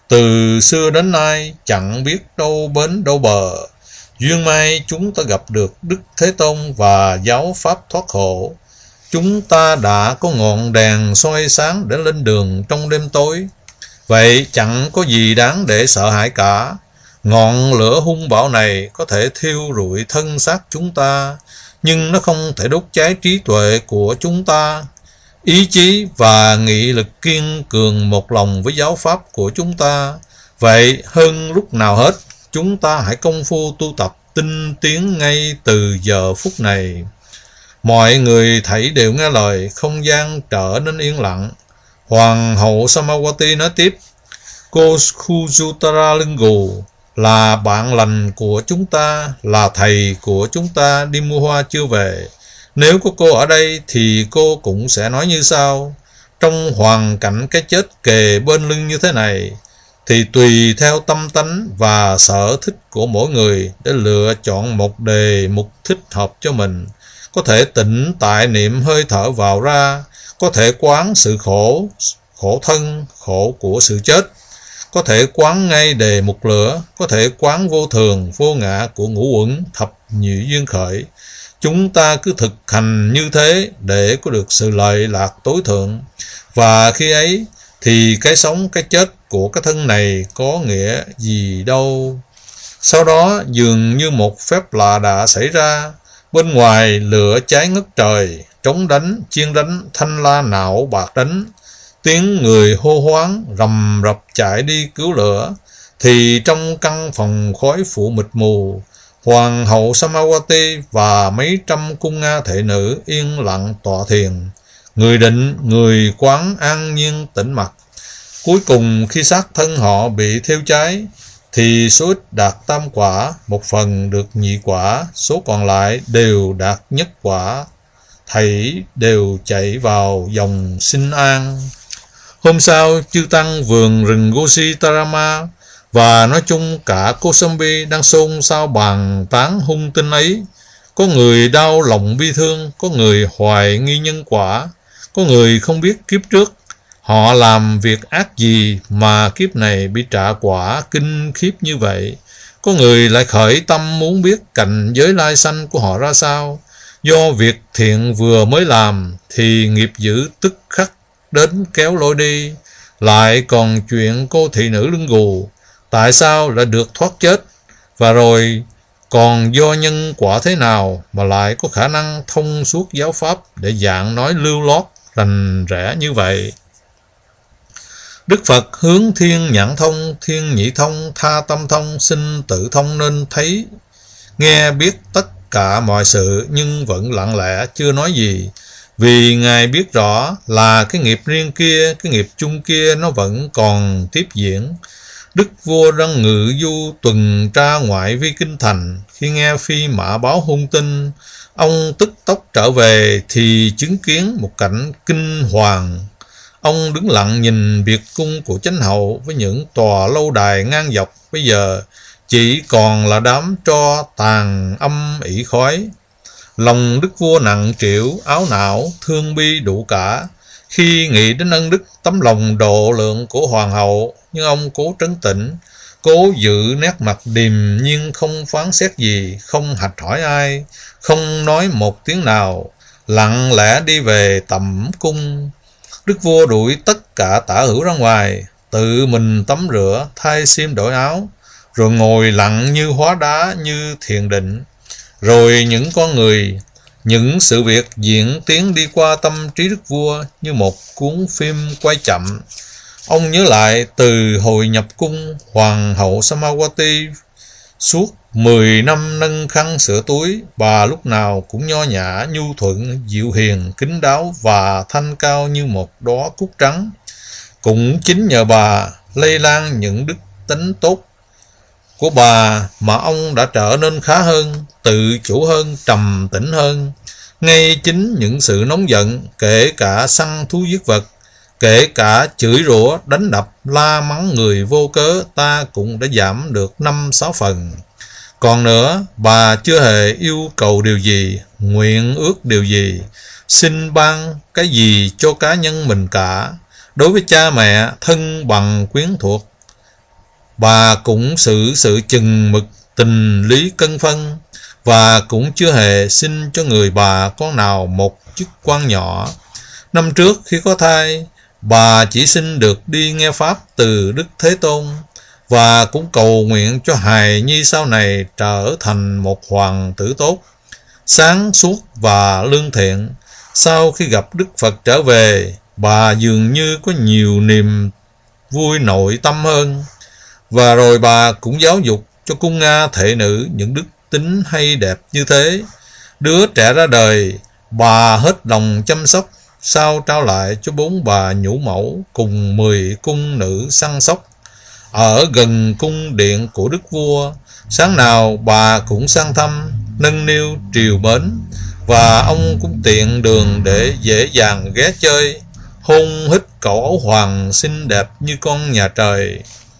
từ xưa đến nay chẳng biết đâu bến đâu bờ. Duyên may chúng ta gặp được Đức Thế Tôn và giáo pháp thoát khổ. Chúng ta đã có ngọn đèn soi sáng để lên đường trong đêm tối. Vậy chẳng có gì đáng để sợ hãi cả. Ngọn lửa hung bạo này có thể thiêu rụi thân xác chúng ta, nhưng nó không thể đốt cháy trí tuệ của chúng ta. Ý chí và nghị lực kiên cường một lòng với giáo pháp của chúng ta. Vậy hơn lúc nào hết, chúng ta hãy công phu tu tập tinh tiến ngay từ giờ phút này. Mọi người thảy đều nghe lời, không gian trở nên yên lặng. Hoàng hậu Samawati nói tiếp: cô Khujutara Lingu là bạn lành của chúng ta, là thầy của chúng ta đi mua hoa chưa về. Nếu có cô ở đây thì cô cũng sẽ nói như sau: trong hoàn cảnh cái chết kề bên lưng như thế này, thì tùy theo tâm tánh và sở thích của mỗi người để lựa chọn một đề mục thích hợp cho mình. Có thể tĩnh tại niệm hơi thở vào ra, có thể quán sự khổ thân, khổ của sự chết, có thể quán ngay đề mục lửa, có thể quán vô thường, vô ngã của ngũ uẩn, thập nhị duyên khởi. Chúng ta cứ thực hành như thế để có được sự lợi lạc tối thượng. Và khi ấy thì cái sống cái chết của cái thân này có nghĩa gì đâu. Sau đó dường như một phép lạ đã xảy ra. Bên ngoài lửa cháy ngất trời, trống đánh, chiên đánh, thanh la nạo bạc đánh. Tiếng người hô hoán rầm rập chạy đi cứu lửa. Thì trong căn phòng khói phủ mịt mù, Hoàng hậu Samawati và mấy trăm cung Nga thể nữ yên lặng tọa thiền. Người định, người quán an nhiên tĩnh mặc. Cuối cùng khi xác thân họ bị thiêu cháy, thì số ít đạt tam quả, một phần được nhị quả, số còn lại đều đạt nhất quả. Thảy đều chạy vào dòng sinh an. Hôm sau, chư tăng vườn rừng Gosi Tarama và nói chung cả Kosambi đang xôn xao bàn tán hung tin ấy. Có người đau lòng bi thương, có người hoài nghi nhân quả, có người không biết kiếp trước họ làm việc ác gì mà kiếp này bị trả quả kinh khiếp như vậy. Có người lại khởi tâm muốn biết cảnh giới lai sanh của họ ra sao. Do việc thiện vừa mới làm thì nghiệp dữ tức khắc đến kéo lôi đi. Lại còn chuyện cô thị nữ lưng gù, tại sao lại được thoát chết, và rồi còn do nhân quả thế nào mà lại có khả năng thông suốt giáo pháp để dạng nói lưu loát rành rẽ như vậy. Đức Phật hướng thiên nhãn thông, thiên nhĩ thông, tha tâm thông, sinh tử thông nên thấy, nghe biết tất cả mọi sự nhưng vẫn lặng lẽ chưa nói gì. Vì Ngài biết rõ là cái nghiệp riêng kia, cái nghiệp chung kia nó vẫn còn tiếp diễn. Đức vua đang ngự du tuần tra ngoại vi kinh thành, khi nghe phi mã báo hung tin, ông tức tốc trở về thì chứng kiến một cảnh kinh hoàng. Ông đứng lặng nhìn biệt cung của chánh hậu với những tòa lâu đài ngang dọc, bây giờ chỉ còn là đám tro tàn âm ỉ khói. Lòng đức vua nặng trĩu, áo não, thương bi đủ cả. Khi nghĩ đến ân đức tấm lòng độ lượng của hoàng hậu, nhưng ông cố trấn tĩnh. cố giữ nét mặt điềm nhiên, không phán xét gì, không hạch hỏi ai, không nói một tiếng nào, lặng lẽ đi về tẩm cung. Đức vua đuổi tất cả tả hữu ra ngoài, tự mình tắm rửa, thay xiêm đổi áo, rồi ngồi lặng như hóa đá, như thiền định. Rồi những con người, những sự việc diễn tiến đi qua tâm trí đức vua như một cuốn phim quay chậm. Ông nhớ lại từ hồi nhập cung, hoàng hậu Samawati suốt 10 năm nâng khăn sửa túi, bà lúc nào cũng nho nhã, nhu thuận, dịu hiền, kín đáo và thanh cao như một đóa cúc trắng. Cũng chính nhờ bà lây lan những đức tính tốt của bà mà ông đã trở nên khá hơn, tự chủ hơn, trầm tĩnh hơn. Ngay chính những sự nóng giận, kể cả săn thú giết vật, kể cả chửi rủa, đánh đập, la mắng người vô cớ, ta cũng đã giảm được 5-6 phần. Còn nữa, bà chưa hề yêu cầu điều gì, nguyện ước điều gì, xin ban cái gì cho cá nhân mình cả. Đối với cha mẹ, thân bằng quyến thuộc, bà cũng xử sự chừng mực, tình lý cân phân, và cũng chưa hề xin cho người bà con nào một chức quan nhỏ. Năm trước khi có thai, bà chỉ xin được đi nghe pháp từ Đức Thế Tôn, và cũng cầu nguyện cho hài nhi sau này trở thành một hoàng tử tốt, sáng suốt và lương thiện. Sau khi gặp Đức Phật trở về, bà dường như có nhiều niềm vui nội tâm hơn. Và rồi bà cũng giáo dục cho cung Nga thệ nữ những đức tính hay đẹp như thế. Đứa trẻ ra đời, bà hết lòng chăm sóc, sau trao lại cho 4 bà nhũ mẫu cùng 10 cung nữ săn sóc ở gần cung điện của đức vua. Sáng nào bà cũng sang thăm, nâng niu triều mến, và ông cũng tiện đường để dễ dàng ghé chơi, hôn hít cậu ấu hoàng xinh đẹp như con nhà trời.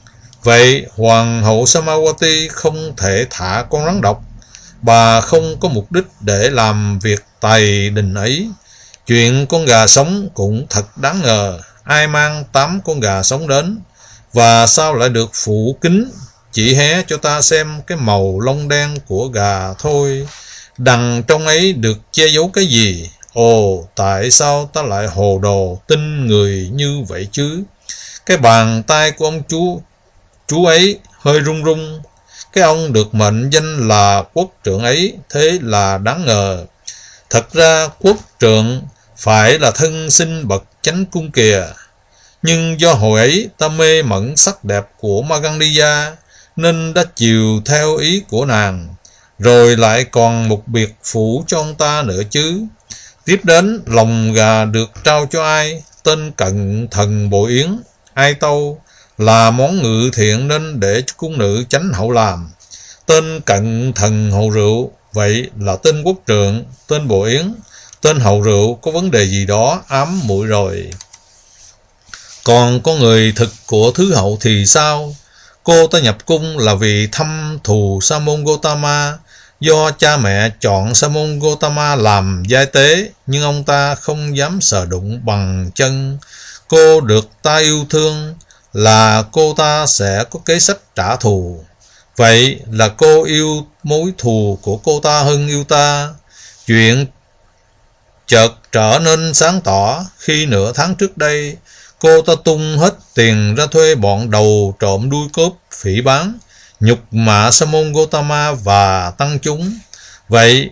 Vậy hoàng hậu Samawati không thể thả con rắn độc. Bà không có mục đích để làm việc tày đình ấy. Chuyện con gà sống cũng thật đáng ngờ. Ai mang 8 con gà sống đến, và sao lại được phủ kín, chỉ hé cho ta xem cái màu lông đen của gà thôi. Đằng trong ấy được che giấu cái gì? Ồ, tại sao ta lại hồ đồ tin người như vậy chứ? Cái bàn tay của ông chú ấy hơi run run. Cái ông được mệnh danh là quốc trượng ấy, thế là đáng ngờ. Thật ra quốc trượng phải là thân sinh bậc chánh cung kìa. Nhưng do hồi ấy ta mê mẩn sắc đẹp của Magandiya, nên đã chiều theo ý của nàng, rồi lại còn một biệt phủ cho ông ta nữa chứ. Tiếp đến, lòng gà được trao cho ai? Tên cận thần Bội Yến, ai tâu là món ngự thiện nên để cho cung nữ chánh hậu làm. Tên cận thần hầu rượu, vậy là tên quốc trượng, tên Bội Yến, tên hầu rượu có vấn đề gì đó ám muội rồi. Còn con người thực của thứ hậu thì sao? Cô ta nhập cung là vì thăm thù Sa môn Gotama, do cha mẹ chọn Sa môn Gotama làm giai tế, nhưng ông ta không dám sờ đụng bằng chân. Cô được ta yêu thương là cô ta sẽ có kế sách trả thù. Vậy là cô yêu mối thù của cô ta hơn yêu ta. Chuyện chợt trở nên sáng tỏ khi nửa tháng trước đây, cô ta tung hết tiền ra thuê bọn đầu trộm đuôi cướp, phỉ báng, nhục mạ Sa môn Gotama và tăng chúng. Vậy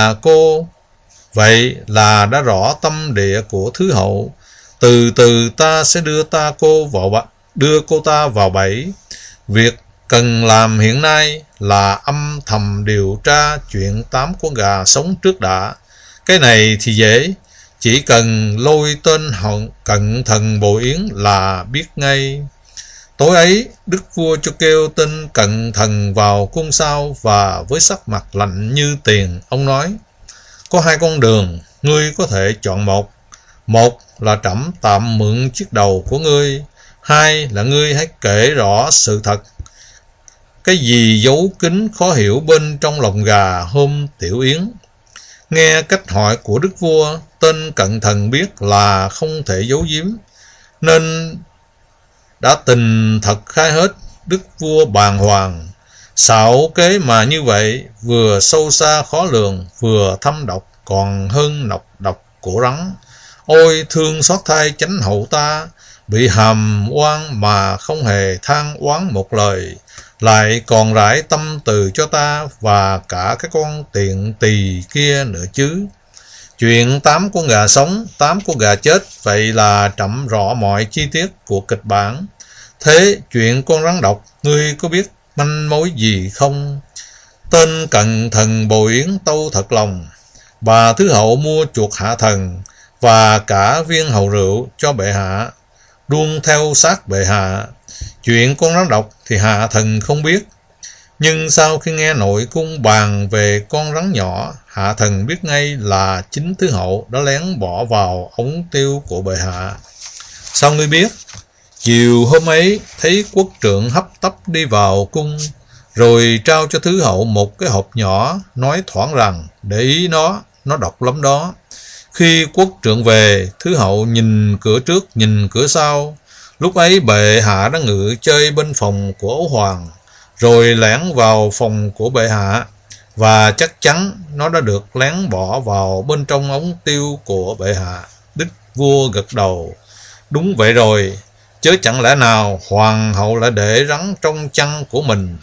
là đã rõ tâm địa của thứ hậu. Từ từ ta sẽ đưa cô ta vào bẫy. Việc cần làm hiện nay là âm thầm điều tra chuyện 8 con gà sống trước đã. Cái này thì dễ, chỉ cần lôi tên cận thần Bội Yến là biết ngay. Tối ấy, đức vua cho kêu tên cận thần vào cung sau, và với sắc mặt lạnh như tiền, ông nói: có 2 con đường, ngươi có thể chọn một. Một là trẫm tạm mượn chiếc đầu của ngươi. 2 là ngươi hãy kể rõ sự thật. Cái gì giấu kín khó hiểu bên trong lòng gà hôm Tiểu Yến? Nghe cách hỏi của đức vua, tên cận thần biết là không thể giấu giếm, nên đã tình thật khai hết. Đức vua bàng hoàng. Xảo kế mà như vậy, vừa sâu xa khó lường, vừa thâm độc, còn hơn nọc độc của rắn. Ôi thương xót thay chánh hậu ta, bị hàm oan mà không hề than oán một lời, lại còn rải tâm từ cho ta và cả cái con tiện tỳ kia nữa chứ. Chuyện 8 con gà sống, 8 con gà chết, vậy là trẫm rõ mọi chi tiết của kịch bản. Thế chuyện con rắn độc, ngươi có biết manh mối gì không? Tên cận thần Bồ Yến tâu thật lòng. Bà Thứ Hậu mua chuộc hạ thần và cả viên hầu rượu cho bệ hạ, luôn theo sát bệ hạ. Chuyện con rắn độc thì hạ thần không biết, nhưng sau khi nghe nội cung bàn về con rắn nhỏ, hạ thần biết ngay là chính Thứ Hậu đã lén bỏ vào ống tiêu của bệ hạ. Sao ngươi biết? Chiều hôm ấy thấy quốc trượng hấp tấp đi vào cung, rồi trao cho Thứ Hậu một cái hộp nhỏ, nói thoảng rằng để ý nó độc lắm đó. Khi quốc trượng về, Thứ Hậu nhìn cửa trước nhìn cửa sau. Lúc ấy bệ hạ đã ngự chơi bên phòng của Ấu Hoàng, rồi lẻn vào phòng của bệ hạ, và chắc chắn nó đã được lén bỏ vào bên trong ống tiêu của bệ hạ. Đức vua gật đầu. Đúng vậy rồi, chớ chẳng lẽ nào hoàng hậu lại để rắn trong chăn của mình?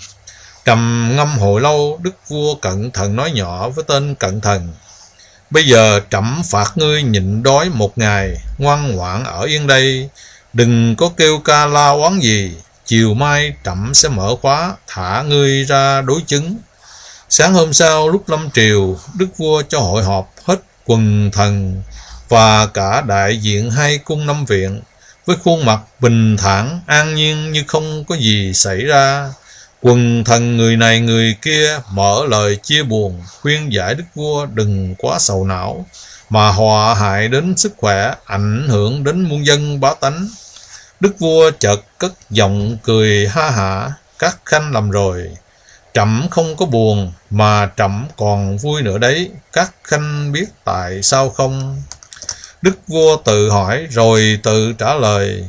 Trầm ngâm hồi lâu, đức vua cẩn thận nói nhỏ với tên cận thần: Bây giờ trẫm phạt ngươi nhịn đói 1 ngày, ngoan ngoãn ở yên đây, đừng có kêu ca la oán gì. Chiều mai trẫm sẽ mở khóa, thả ngươi ra đối chứng. Sáng hôm sau, lúc lâm triều, đức vua cho hội họp hết quần thần và cả đại diện 2 cung 5 viện, với khuôn mặt bình thản an nhiên như không có gì xảy ra. Quần thần người này người kia mở lời chia buồn, khuyên giải đức vua đừng quá sầu não, mà họa hại đến sức khỏe, ảnh hưởng đến muôn dân bá tánh. Đức vua chợt cất giọng cười ha hả: Các khanh lầm rồi, trẫm không có buồn, mà trẫm còn vui nữa đấy. Các khanh biết tại sao không? Đức vua tự hỏi rồi tự trả lời: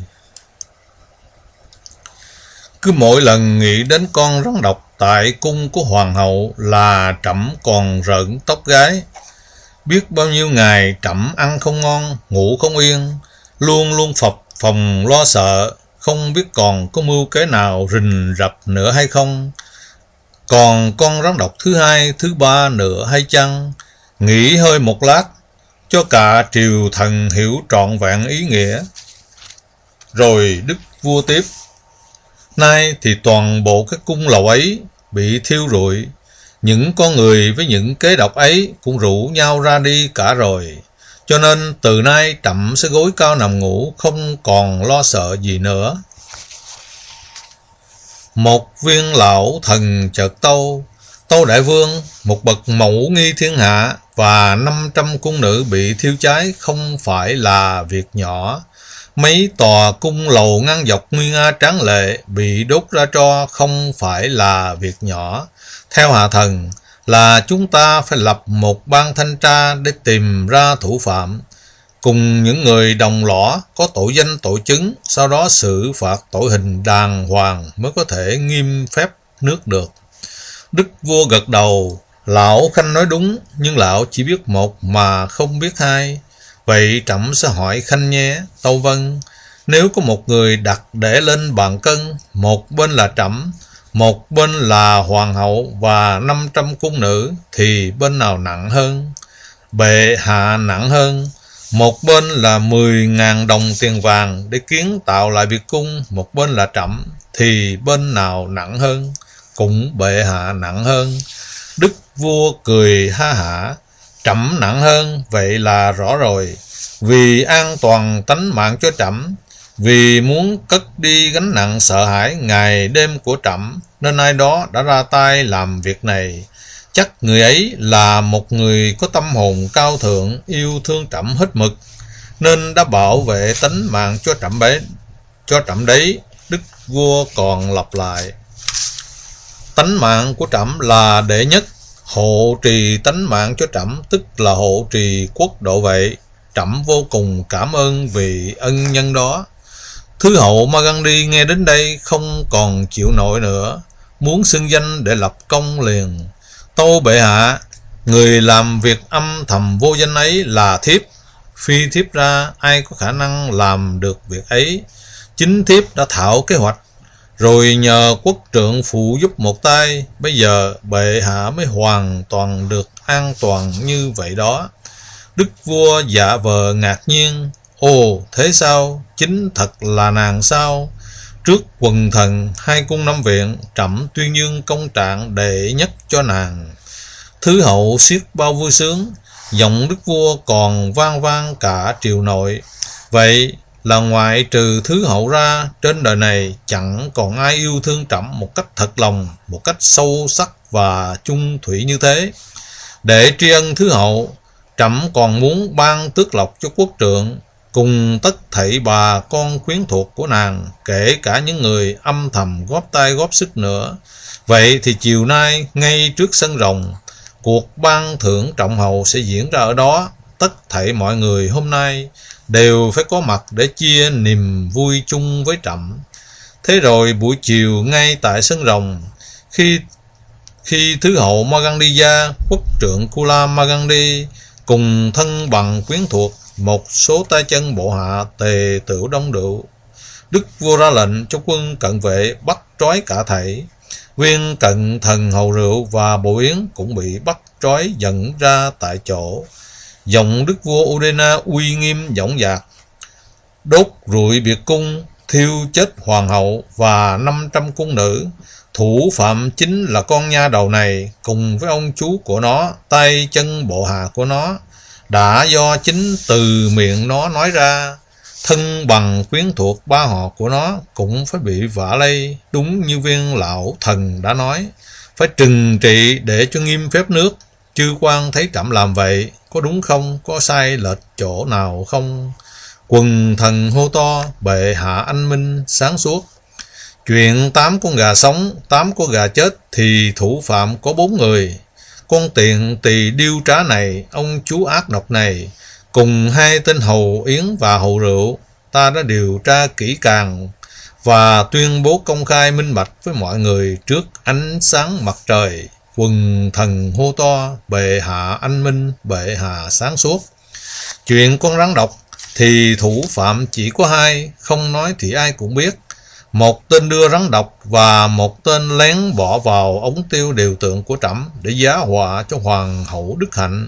Cứ mỗi lần nghĩ đến con rắn độc tại cung của hoàng hậu là trẫm còn rợn tóc gáy. Biết bao nhiêu ngày trẫm ăn không ngon, ngủ không yên, luôn luôn phập phòng lo sợ, không biết còn có mưu kế nào rình rập nữa hay không. Còn con rắn độc thứ 2, thứ 3 nữa hay chăng? Nghĩ hơi một lát, cho cả triều thần hiểu trọn vẹn ý nghĩa. Rồi đức vua tiếp: Nay thì toàn bộ cái cung lầu ấy bị thiêu rụi, những con người với những kế độc ấy cũng rủ nhau ra đi cả rồi. Cho nên từ nay trẫm sẽ gối cao nằm ngủ, không còn lo sợ gì nữa. Một viên lão thần chợt tâu: Tâu đại vương, một bậc mẫu nghi thiên hạ và 500 cung nữ bị thiêu cháy không phải là việc nhỏ. Mấy tòa cung lầu ngang dọc nguy nga tráng lệ bị đốt ra tro không phải là việc nhỏ. Theo hạ thần là chúng ta phải lập một ban thanh tra để tìm ra thủ phạm, cùng những người đồng lõa có tội danh tội chứng, sau đó xử phạt tội hình đàng hoàng mới có thể nghiêm phép nước được. Đức vua gật đầu. Lão khanh nói đúng, nhưng lão chỉ biết một mà không biết hai. Vậy trẫm sẽ hỏi khanh nhé. Tâu vâng. Nếu có một người đặt để lên bàn cân, một bên là trẫm, một bên là hoàng hậu và 500 cung nữ, thì bên nào nặng hơn? Bệ hạ nặng hơn. Một bên là 10.000 đồng tiền vàng để kiến tạo lại biệt cung, một bên là trẫm, thì bên nào nặng hơn? Cũng bệ hạ nặng hơn. Đức vua cười ha hả: Trẫm nặng hơn, vậy là rõ rồi. Vì an toàn tánh mạng cho trẫm, vì muốn cất đi gánh nặng sợ hãi ngày đêm của trẫm, nên ai đó đã ra tay làm việc này. Chắc người ấy là một người có tâm hồn cao thượng, yêu thương trẫm hết mực, nên đã bảo vệ tánh mạng cho trẫm đấy. Đức vua còn lặp lại: Tánh mạng của trẫm là đệ nhất, hộ trì tánh mạng cho trẫm tức là hộ trì quốc độ vậy. Trẫm vô cùng cảm ơn vì ân nhân đó. Thứ hậu Magandhi nghe đến đây không còn chịu nổi nữa, muốn xưng danh để lập công liền. Tâu bệ hạ, người làm việc âm thầm vô danh ấy là thiếp. Phi thiếp ra ai có khả năng làm được việc ấy. Chính thiếp đã thảo kế hoạch, rồi nhờ quốc trượng phụ giúp một tay. Bây giờ bệ hạ mới hoàn toàn được an toàn như vậy đó. Đức vua dạ vờ ngạc nhiên. Ồ, thế sao? Chính thật là nàng sao? Trước quần thần hai cung năm viện, trẫm tuyên dương công trạng đệ nhất cho nàng. Thứ hậu siết bao vui sướng, giọng đức vua còn vang vang cả triều nội. Vậy là ngoại trừ thứ hậu ra, trên đời này chẳng còn ai yêu thương trẫm một cách thật lòng, một cách sâu sắc và chung thủy như thế. Để tri ân thứ hậu, trẫm còn muốn ban tước lộc cho quốc trượng cùng tất thảy bà con quyến thuộc của nàng, kể cả những người âm thầm góp tay góp sức nữa. Vậy thì chiều nay ngay trước sân rồng, cuộc ban thưởng trọng hậu sẽ diễn ra ở đó. Tất thảy mọi người hôm nay đều phải có mặt để chia niềm vui chung với trẫm. Thế rồi buổi chiều ngay tại sân rồng, khi thứ hậu Magandhiya, quốc trượng Kula Magandhi cùng thân bằng quyến thuộc, một số tay chân bộ hạ tề tựu đông đủ, đức vua ra lệnh cho quân cận vệ bắt trói cả thảy. Viên cận thần hầu rượu và bộ yến cũng bị bắt trói dẫn ra tại chỗ. Giọng đức vua Udena uy nghiêm dõng dạc, đốt rụi biệt cung, thiêu chết hoàng hậu và 500 cung nữ. Thủ phạm chính là con nha đầu này cùng với ông chú của nó, tay chân bộ hạ của nó, đã do chính từ miệng nó nói ra. Thân bằng quyến thuộc ba họ của nó cũng phải bị vạ lây, đúng như viên lão thần đã nói. Phải trừng trị để cho nghiêm phép nước. Chư quan thấy trẫm làm vậy có đúng không? Có sai lệch chỗ nào không? Quần thần hô to, bệ hạ anh minh sáng suốt. Chuyện 8 con gà sống, 8 con gà chết thì thủ phạm có 4 người. Con tiện tỳ điêu trá này, ông chú ác độc này, cùng 2 tên hầu yến và hầu rượu, ta đã điều tra kỹ càng và tuyên bố công khai minh bạch với mọi người trước ánh sáng mặt trời. Quần thần hô to, bệ hạ anh minh, bệ hạ sáng suốt. Chuyện con rắn độc thì thủ phạm chỉ có 2, không nói thì ai cũng biết. Một tên đưa rắn độc và một tên lén bỏ vào ống tiêu điều tượng của trẫm để giá họa cho hoàng hậu đức hạnh.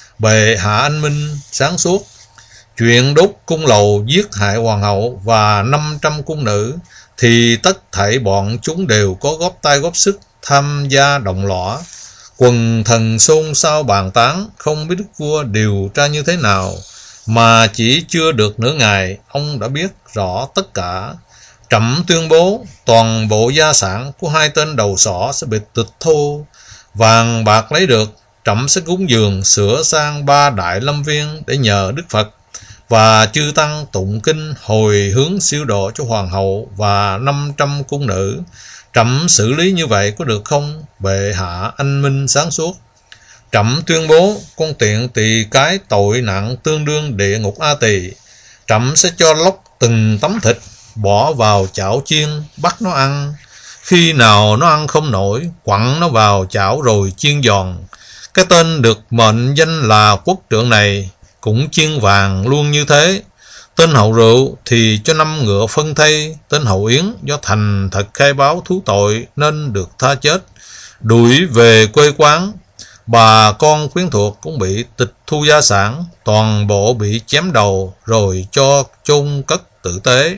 Bệ hạ anh minh sáng suốt. Chuyện đốt cung lầu giết hại hoàng hậu và 500 cung nữ thì tất thảy bọn chúng đều có góp tay góp sức tham gia đồng lõa. Quần thần xôn xao bàn tán, không biết đức vua điều tra như thế nào, mà chỉ chưa được nửa ngày ông đã biết rõ tất cả. Trẫm tuyên bố toàn bộ gia sản của 2 tên đầu sỏ sẽ bị tịch thu, vàng bạc lấy được trẫm sẽ cúng dường sửa sang 3 đại lâm viên để nhờ Đức Phật và chư tăng tụng kinh hồi hướng siêu độ cho hoàng hậu và 500 cung nữ. Trẫm xử lý như vậy có được không? Bệ hạ anh minh sáng suốt. Trẫm tuyên bố con tiện tỳ cái tội nặng tương đương địa ngục A Tỳ. Trẫm sẽ cho lóc từng tấm thịt, bỏ vào chảo chiên, bắt nó ăn. Khi nào nó ăn không nổi, quặn nó vào chảo rồi chiên giòn. Cái tên được mệnh danh là quốc trượng này cũng chiên vàng luôn như thế. Tên hậu rượu thì cho 5 ngựa phân thây. Tên hậu yến do thành thật khai báo thú tội nên được tha chết, đuổi về quê quán. Bà con quyến thuộc cũng bị tịch thu gia sản, toàn bộ bị chém đầu rồi cho chôn cất tử tế.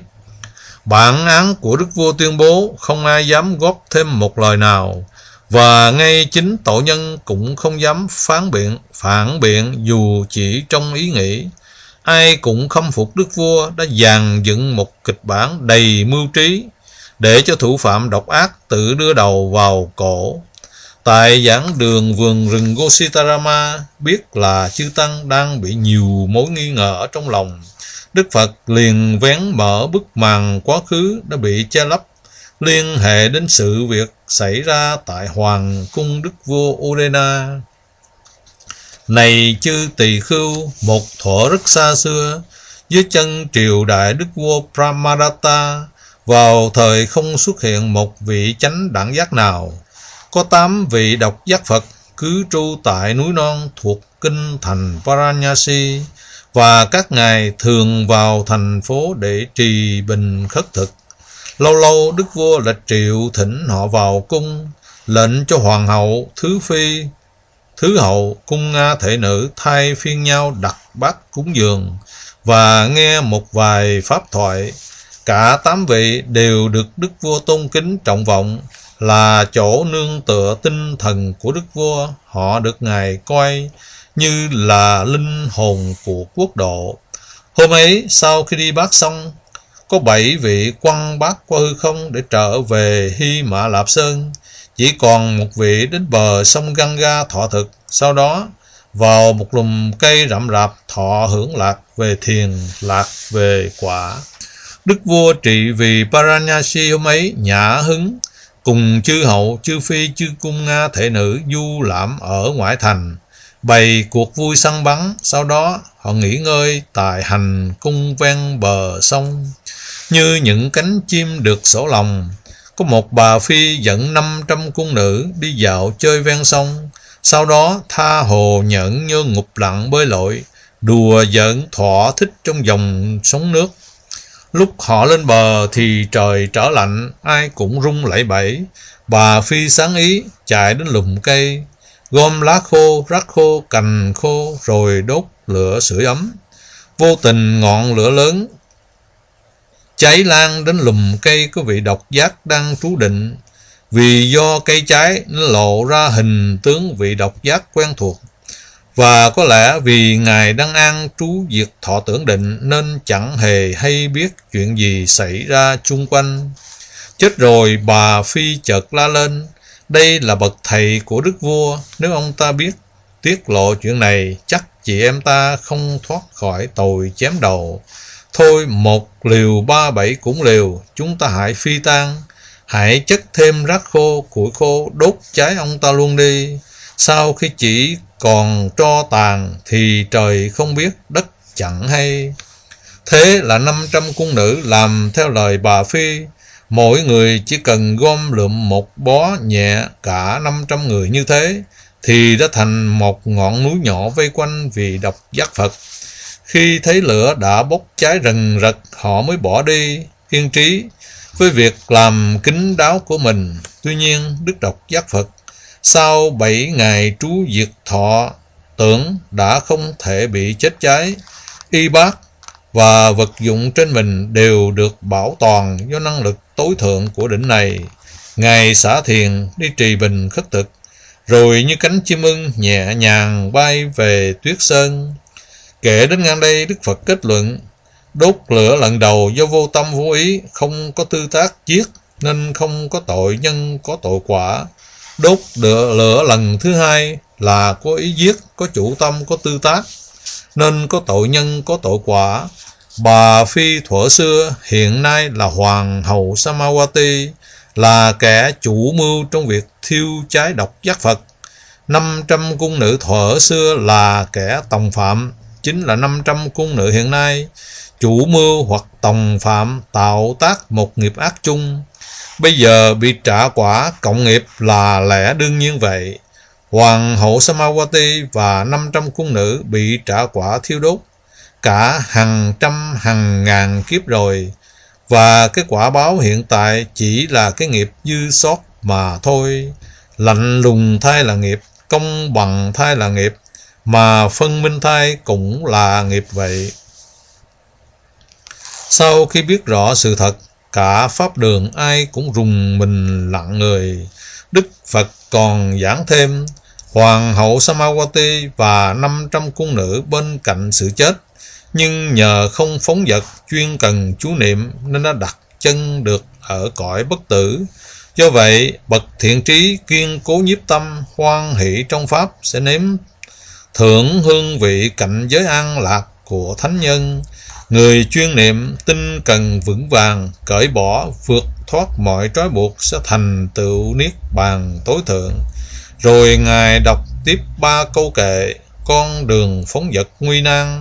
Bản án của đức vua tuyên bố không ai dám góp thêm một lời nào, và ngay chính tội nhân cũng không dám phản biện dù chỉ trong ý nghĩ. Ai cũng khâm phục đức vua đã dàn dựng một kịch bản đầy mưu trí để cho thủ phạm độc ác tự đưa đầu vào cổ. Tại giảng đường vườn rừng Gositarama, biết là chư tăng đang bị nhiều mối nghi ngờ ở trong lòng, Đức Phật liền vén mở bức màn quá khứ đã bị che lấp, liên hệ đến sự việc xảy ra tại hoàng cung đức vua Udena. Này chư tỳ khưu, một thuở rất xa xưa, Dưới chân triều đại đức vua Brahmadatta, vào thời không xuất hiện một vị chánh đẳng giác nào. Có 8 vị độc giác Phật cứ trú tại núi non thuộc kinh thành Varanasi, và các ngài thường vào thành phố để trì bình khất thực. Lâu lâu đức vua lại triệu thỉnh họ vào cung, lệnh cho hoàng hậu, thứ phi, thứ hậu, cung Nga thể nữ thay phiên nhau đặt bát cúng dường và nghe một vài pháp thoại. Cả 8 vị đều được đức vua tôn kính trọng vọng, là chỗ nương tựa tinh thần của đức vua. Họ được ngài coi như là linh hồn của quốc độ. Hôm ấy, sau khi đi bát xong, có 7 vị quăng bát qua hư không để trở về Hy Mã Lạp Sơn. Chỉ còn một vị đến bờ sông Ganga thọ thực, sau đó vào một lùm cây rậm rạp thọ hưởng lạc về thiền, lạc về quả. Đức vua trị vì Varanasi hôm ấy nhã hứng, cùng chư hậu, chư phi, chư cung Nga thể nữ du lãm ở ngoại thành, bày cuộc vui săn bắn. Sau đó họ nghỉ ngơi tại hành cung ven bờ sông như những cánh chim được sổ lòng. Có một bà phi dẫn 500 cung nữ đi dạo chơi ven sông, sau đó tha hồ nhẫn nhơ ngụp lặng bơi lội, đùa giỡn thỏa thích trong dòng sóng nước. Lúc họ lên bờ thì trời trở lạnh, ai cũng run lẩy bẩy. Bà phi sáng ý chạy đến lùm cây, gom lá khô, rác khô, cành khô rồi đốt lửa sưởi ấm. Vô tình ngọn lửa lớn cháy lan đến lùm cây có vị độc giác đang trú định. Vì do cây cháy nó lộ ra hình tướng vị độc giác quen thuộc, và có lẽ vì ngài đang an trú diệt thọ tưởng định nên chẳng hề hay biết chuyện gì xảy ra chung quanh. Chết rồi, bà phi chợt la lên, đây là bậc thầy của đức vua, nếu ông ta biết tiết lộ chuyện này, chắc chị em ta không thoát khỏi tội chém đầu. Thôi, một liều 37 cũng liều, chúng ta hãy phi tan, hãy chất thêm rác khô, củi khô, đốt cháy ông ta luôn đi. Sau khi chỉ còn tro tàn thì trời không biết, đất chẳng hay. Thế là 500 cung nữ làm theo lời bà phi. Mỗi người chỉ cần gom lượm một bó nhẹ cả 500 người như thế, thì đã thành một ngọn núi nhỏ vây quanh vị độc giác Phật. Khi thấy lửa đã bốc cháy rần rật, họ mới bỏ đi, kiên trí với việc làm kín đáo của mình. Tuy nhiên, đức độc giác Phật sau 7 ngày trú diệt thọ tưởng đã không thể bị chết cháy. Y bát và vật dụng trên mình đều được bảo toàn do năng lực tối thượng của đỉnh này. Ngài xả thiền đi trì bình khất thực, rồi như cánh chim ưng nhẹ nhàng bay về tuyết sơn. Kể đến ngang đây, Đức Phật kết luận: đốt lửa lần đầu do vô tâm vô ý, không có tư tác giết, nên không có tội nhân có tội quả. Đốt lửa lần thứ hai là có ý giết, có chủ tâm, có tư tác, nên có tội nhân có tội quả. Bà phi thuở xưa hiện nay là hoàng hậu Samawati, là kẻ chủ mưu trong việc thiêu cháy độc giác Phật. 500 cung nữ thuở xưa là kẻ tòng phạm, chính là 500 cung nữ hiện nay chủ mưu hoặc tòng phạm tạo tác một nghiệp ác chung. Bây giờ bị trả quả cộng nghiệp là lẽ đương nhiên vậy. Hoàng hậu Samawati và 500 cung nữ bị trả quả thiêu đốt cả hàng trăm hàng ngàn kiếp rồi, và cái quả báo hiện tại chỉ là cái nghiệp dư sót mà thôi. Lạnh lùng thay là nghiệp, công bằng thay là nghiệp, mà phân minh thay cũng là nghiệp vậy. Sau khi biết rõ sự thật, cả pháp đường ai cũng rùng mình lặng người. Đức Phật còn giảng thêm: hoàng hậu Samawati và 500 cung nữ bên cạnh sự chết, nhưng nhờ không phóng dật, chuyên cần chú niệm nên đã đặt chân được ở cõi bất tử. Do vậy, bậc thiện trí kiên cố nhiếp tâm, hoan hỷ trong pháp sẽ nếm thưởng hương vị cảnh giới an lạc của thánh nhân. Người chuyên niệm tinh cần vững vàng, cởi bỏ vượt thoát mọi trói buộc sẽ thành tựu niết bàn tối thượng. Rồi ngài đọc tiếp 3 câu kệ: con đường phóng dật nguy nan,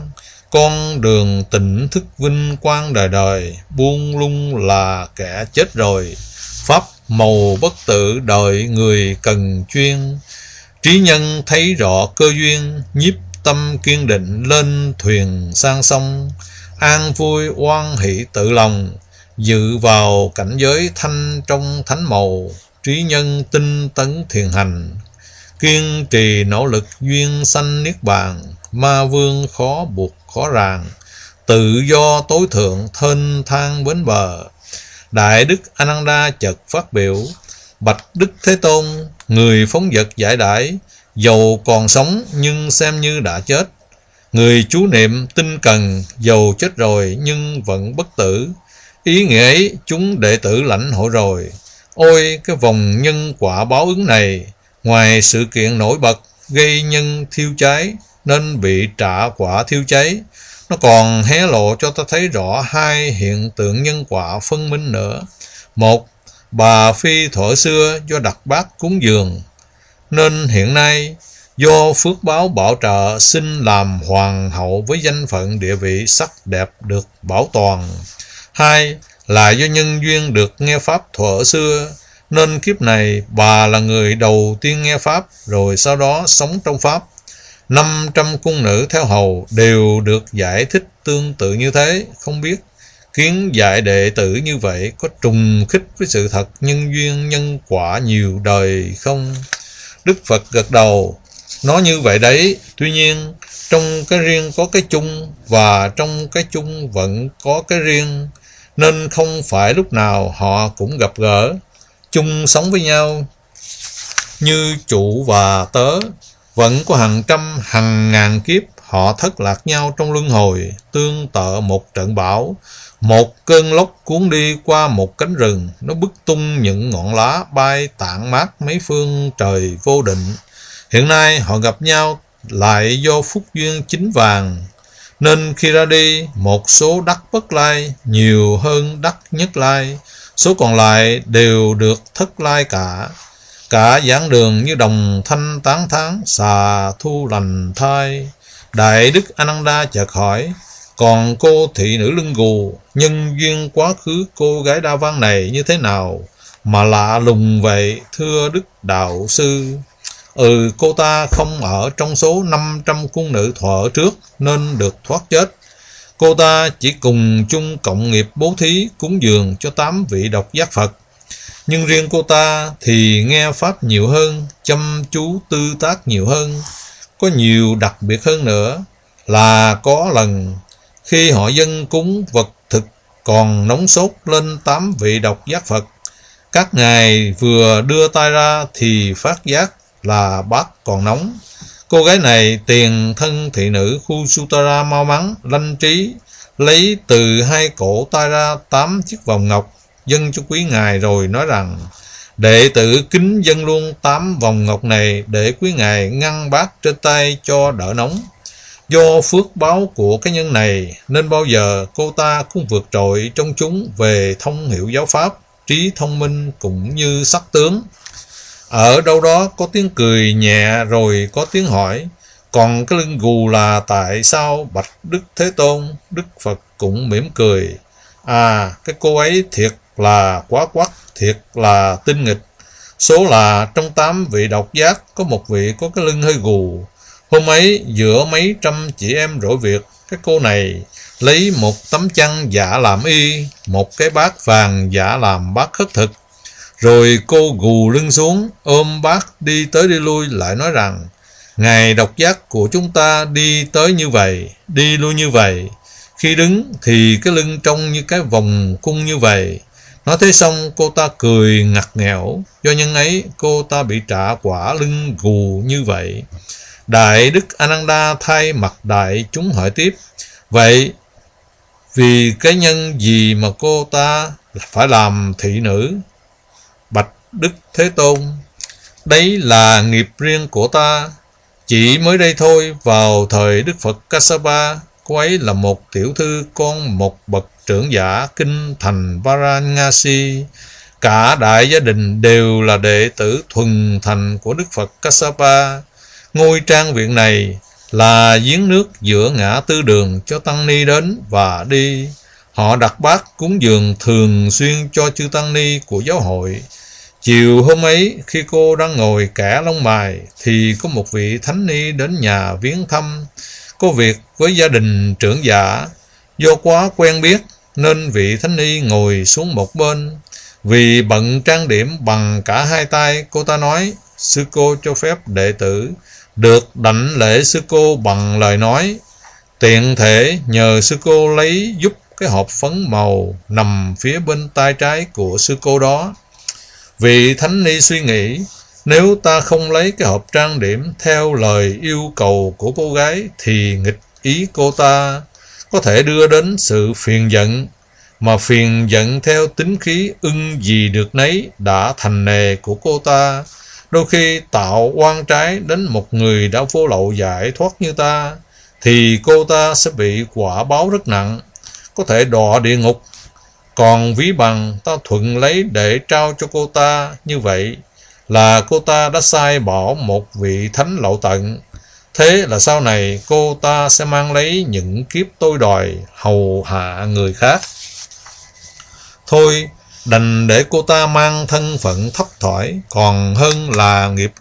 con đường tỉnh thức vinh quang đời đời, buông lung là kẻ chết rồi. Pháp màu bất tử đợi người cần chuyên, trí nhân thấy rõ cơ duyên, nhiếp tâm kiên định lên thuyền sang sông. An vui oan hỷ tự lòng, dự vào cảnh giới thanh trong thánh màu. Trí nhân tinh tấn thiền hành, kiên trì nỗ lực duyên sanh niết bàn. Ma vương khó buộc khó ràng, tự do tối thượng thênh thang bến bờ. Đại đức Ananda chợt phát biểu: bạch Đức Thế Tôn, người phóng dật giải đãi, dầu còn sống nhưng xem như đã chết. Người chú niệm tinh cần, dầu chết rồi nhưng vẫn bất tử. Ý nghĩa ấy chúng đệ tử lãnh hội rồi. Ôi cái vòng nhân quả báo ứng này, ngoài sự kiện nổi bật gây nhân thiêu cháy nên bị trả quả thiêu cháy, nó còn hé lộ cho ta thấy rõ hai hiện tượng nhân quả phân minh nữa. Một, bà Phi thuở xưa do đặt bát cúng dường nên hiện nay do phước báo bảo trợ xin làm hoàng hậu với danh phận địa vị sắc đẹp được bảo toàn. Hai là do nhân duyên được nghe pháp thuở xưa nên kiếp này bà là người đầu tiên nghe pháp, rồi sau đó sống trong pháp. 500 cung nữ theo hầu đều được giải thích tương tự như thế. Không biết kiến dạy đệ tử như vậy có trùng khích với sự thật nhân duyên nhân quả nhiều đời không? Đức Phật gật đầu, nói như vậy đấy. Tuy nhiên trong cái riêng có cái chung, và trong cái chung vẫn có cái riêng, nên không phải lúc nào họ cũng gặp gỡ chung sống với nhau như chủ và tớ. Vẫn có hàng trăm hàng ngàn kiếp họ thất lạc nhau trong luân hồi, tương tự một trận bão. Một cơn lốc cuốn đi qua một cánh rừng, nó bứt tung những ngọn lá bay tản mát mấy phương trời vô định. Hiện nay họ gặp nhau lại do phúc duyên chính vàng, nên khi ra đi, một số đắc bất lai nhiều hơn đắc nhất lai, số còn lại đều được thất lai cả. Cả giảng đường như đồng thanh tán thán, xà thu lành thai. Đại đức Ananda chợt hỏi: còn cô thị nữ lưng gù, nhân duyên quá khứ cô gái đa văn này như thế nào mà lạ lùng vậy thưa đức đạo sư? Cô ta không ở trong số 500 cung nữ thuở trước nên được thoát chết. Cô ta chỉ cùng chung cộng nghiệp bố thí cúng dường cho 8 vị độc giác Phật. Nhưng riêng cô ta thì nghe pháp nhiều hơn, chăm chú tư tác nhiều hơn. Có nhiều đặc biệt hơn nữa là có lần khi họ dâng cúng vật thực còn nóng sốt lên 8 vị độc giác Phật, các ngài vừa đưa tay ra thì phát giác là bát còn nóng. Cô gái này tiền thân thị nữ khu Sutara mau mắn lanh trí, lấy từ hai cổ tay ra 8 chiếc vòng ngọc dâng cho quý ngài, rồi nói rằng: đệ tử kính dâng luôn 8 vòng ngọc này để quý ngài ngăn bát trên tay cho đỡ nóng. Do phước báo của cái nhân này nên bao giờ cô ta cũng vượt trội trong chúng về thông hiểu giáo pháp, trí thông minh cũng như sắc tướng. Ở đâu đó có tiếng cười nhẹ, rồi có tiếng hỏi: còn cái lưng gù là tại sao bạch Đức Thế Tôn? Đức Phật cũng mỉm cười: cái cô ấy thiệt là quá quắt, thiệt là tinh nghịch. Số là trong 8 vị độc giác có một vị có cái lưng hơi gù. Hôm ấy giữa mấy trăm chị em rỗi việc, cái cô này lấy một tấm chăn giả làm y, một cái bát vàng giả làm bát khất thực. Rồi cô gù lưng xuống, ôm bát đi tới đi lui, lại nói rằng: ngài độc giác của chúng ta đi tới như vậy, đi lui như vậy. Khi đứng thì cái lưng trông như cái vòng cung như vậy. Nói thế xong cô ta cười ngặt nghẽo. Do nhân ấy cô ta bị trả quả lưng gù như vậy. Đại đức Ananda thay mặt đại chúng hỏi tiếp: vậy vì cái nhân gì mà cô ta phải làm thị nữ? Bạch Đức Thế Tôn: đấy là nghiệp riêng của ta. Chỉ mới đây thôi, vào thời Đức Phật Kassapa, cô ấy là một tiểu thư con một bậc trưởng giả kinh thành Varanasi. Cả đại gia đình đều là đệ tử thuần thành của Đức Phật Kassapa. Ngôi trang viện này là giếng nước giữa ngã tư đường cho tăng ni đến và đi. Họ đặt bát cúng dường thường xuyên cho chư tăng ni của giáo hội. Chiều hôm ấy, khi cô đang ngồi kẻ lông mày, thì có một vị thánh ni đến nhà viếng thăm, có việc với gia đình trưởng giả. Do quá quen biết nên vị thánh ni ngồi xuống một bên. Vì bận trang điểm bằng cả hai tay, cô ta nói: sư cô cho phép đệ tử được đảnh lễ sư cô bằng lời nói. Tiện thể nhờ sư cô lấy giúp cái hộp phấn màu nằm phía bên tay trái của sư cô đó. Vị thánh ni suy nghĩ, nếu ta không lấy cái hộp trang điểm theo lời yêu cầu của cô gái thì nghịch ý cô ta, có thể đưa đến sự phiền giận, mà phiền giận theo tính khí ưng gì được nấy đã thành nề của cô ta, đôi khi tạo oan trái đến một người đã vô lậu giải thoát như ta, thì cô ta sẽ bị quả báo rất nặng, có thể đọa địa ngục. Còn ví bằng ta thuận lấy để trao cho cô ta, như vậy là cô ta đã sai bảo một vị thánh lậu tận. Thế là sau này cô ta sẽ mang lấy những kiếp tôi đòi hầu hạ người khác. Thôi, đành để cô ta mang thân phận thấp thỏi, còn hơn là nghiệp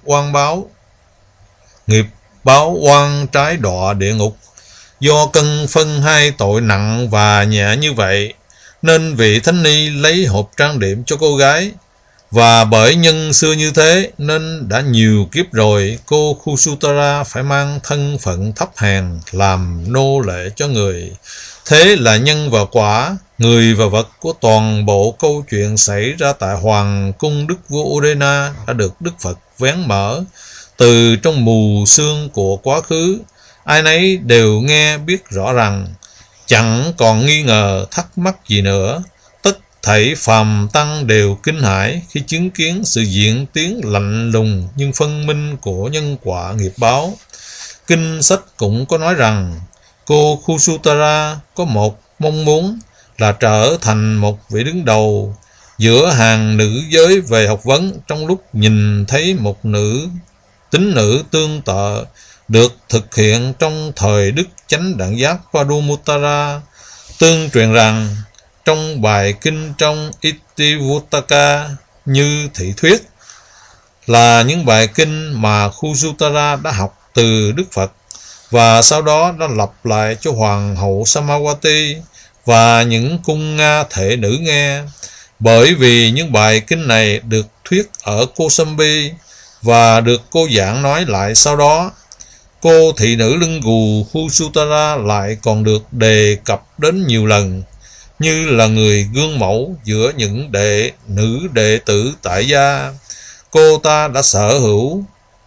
báo oan trái đọa địa ngục. Do cân phân hai tội nặng và nhẹ như vậy, nên vị thánh ni lấy hộp trang điểm cho cô gái. Và bởi nhân xưa như thế, nên đã nhiều kiếp rồi cô Kusutara phải mang thân phận thấp hèn làm nô lệ cho người. Thế là nhân và quả, người và vật của toàn bộ câu chuyện xảy ra tại Hoàng cung Đức vua Udena đã được Đức Phật vén mở từ trong mù sương của quá khứ. Ai nấy đều nghe biết rõ rằng, chẳng còn nghi ngờ thắc mắc gì nữa. Tất thảy phàm tăng đều kinh hãi khi chứng kiến sự diễn tiến lạnh lùng nhưng phân minh của nhân quả nghiệp báo. Kinh sách cũng có nói rằng, cô Kusutara có một mong muốn là trở thành một vị đứng đầu giữa hàng nữ giới về học vấn, trong lúc nhìn thấy một tín nữ tương tự được thực hiện trong thời Đức Chánh Đẳng Giác Padumuttara. Tương truyền rằng, trong bài kinh trong Itivuttaka như thị thuyết, là những bài kinh mà Kusutara đã học từ Đức Phật, và sau đó đã lặp lại cho Hoàng hậu Samawati và những cung Nga thể nữ nghe. Bởi vì những bài kinh này được thuyết ở Kosambi và được cô giảng nói lại sau đó, cô thị nữ lưng gù Kusutara lại còn được đề cập đến nhiều lần, như là người gương mẫu giữa những nữ đệ tử tại gia. Cô ta đã sở hữu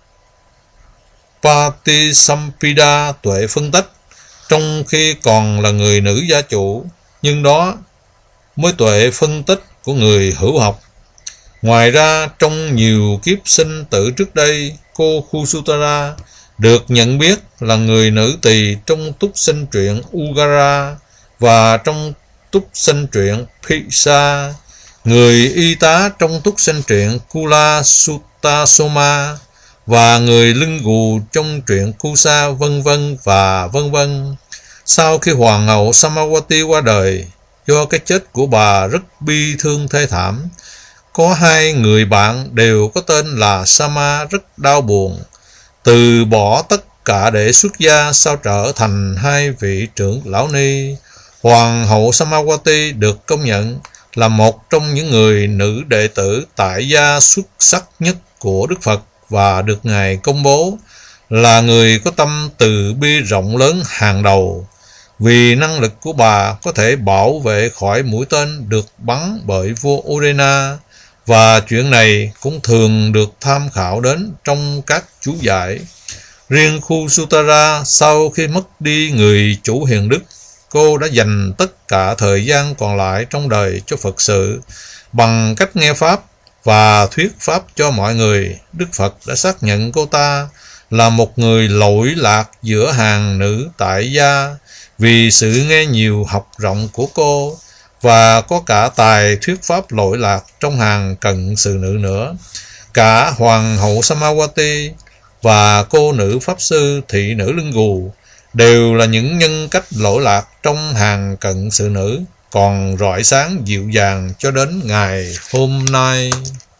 Patisampida tuệ phân tích, trong khi còn là người nữ gia chủ, nhưng đó mới tuệ phân tích của người hữu học. Ngoài ra, trong nhiều kiếp sinh tử trước đây, cô Kusutara được nhận biết là người nữ tỳ trong túc sinh truyện Ugara và trong túc sinh truyện Pisa, người y tá trong túc sinh truyện Kula Sutasoma và người lưng gù trong truyện Kusa, vân vân và vân vân. Sau khi Hoàng hậu Samawati qua đời, do cái chết của bà rất bi thương thê thảm, có hai người bạn đều có tên là Sama rất đau buồn, từ bỏ tất cả để xuất gia sau trở thành hai vị trưởng lão ni. Hoàng hậu Samawati được công nhận là một trong những người nữ đệ tử tại gia xuất sắc nhất của Đức Phật, và được Ngài công bố là người có tâm từ bi rộng lớn hàng đầu. Vì năng lực của bà có thể bảo vệ khỏi mũi tên được bắn bởi vua Udena, và chuyện này cũng thường được tham khảo đến trong các chú giải. Riêng Kusutara, sau khi mất đi người chủ hiền đức, cô đã dành tất cả thời gian còn lại trong đời cho Phật sự, bằng cách nghe Pháp và thuyết Pháp cho mọi người. Đức Phật đã xác nhận cô ta là một người lỗi lạc giữa hàng nữ tại gia vì sự nghe nhiều học rộng của cô, và có cả tài thuyết Pháp lỗi lạc trong hàng cận sự nữ nữa. Cả Hoàng hậu Samawati và cô nữ pháp sư thị nữ lưng gù đều là những nhân cách lỗi lạc trong hàng cận sự nữ, còn rọi sáng dịu dàng cho đến ngày hôm nay.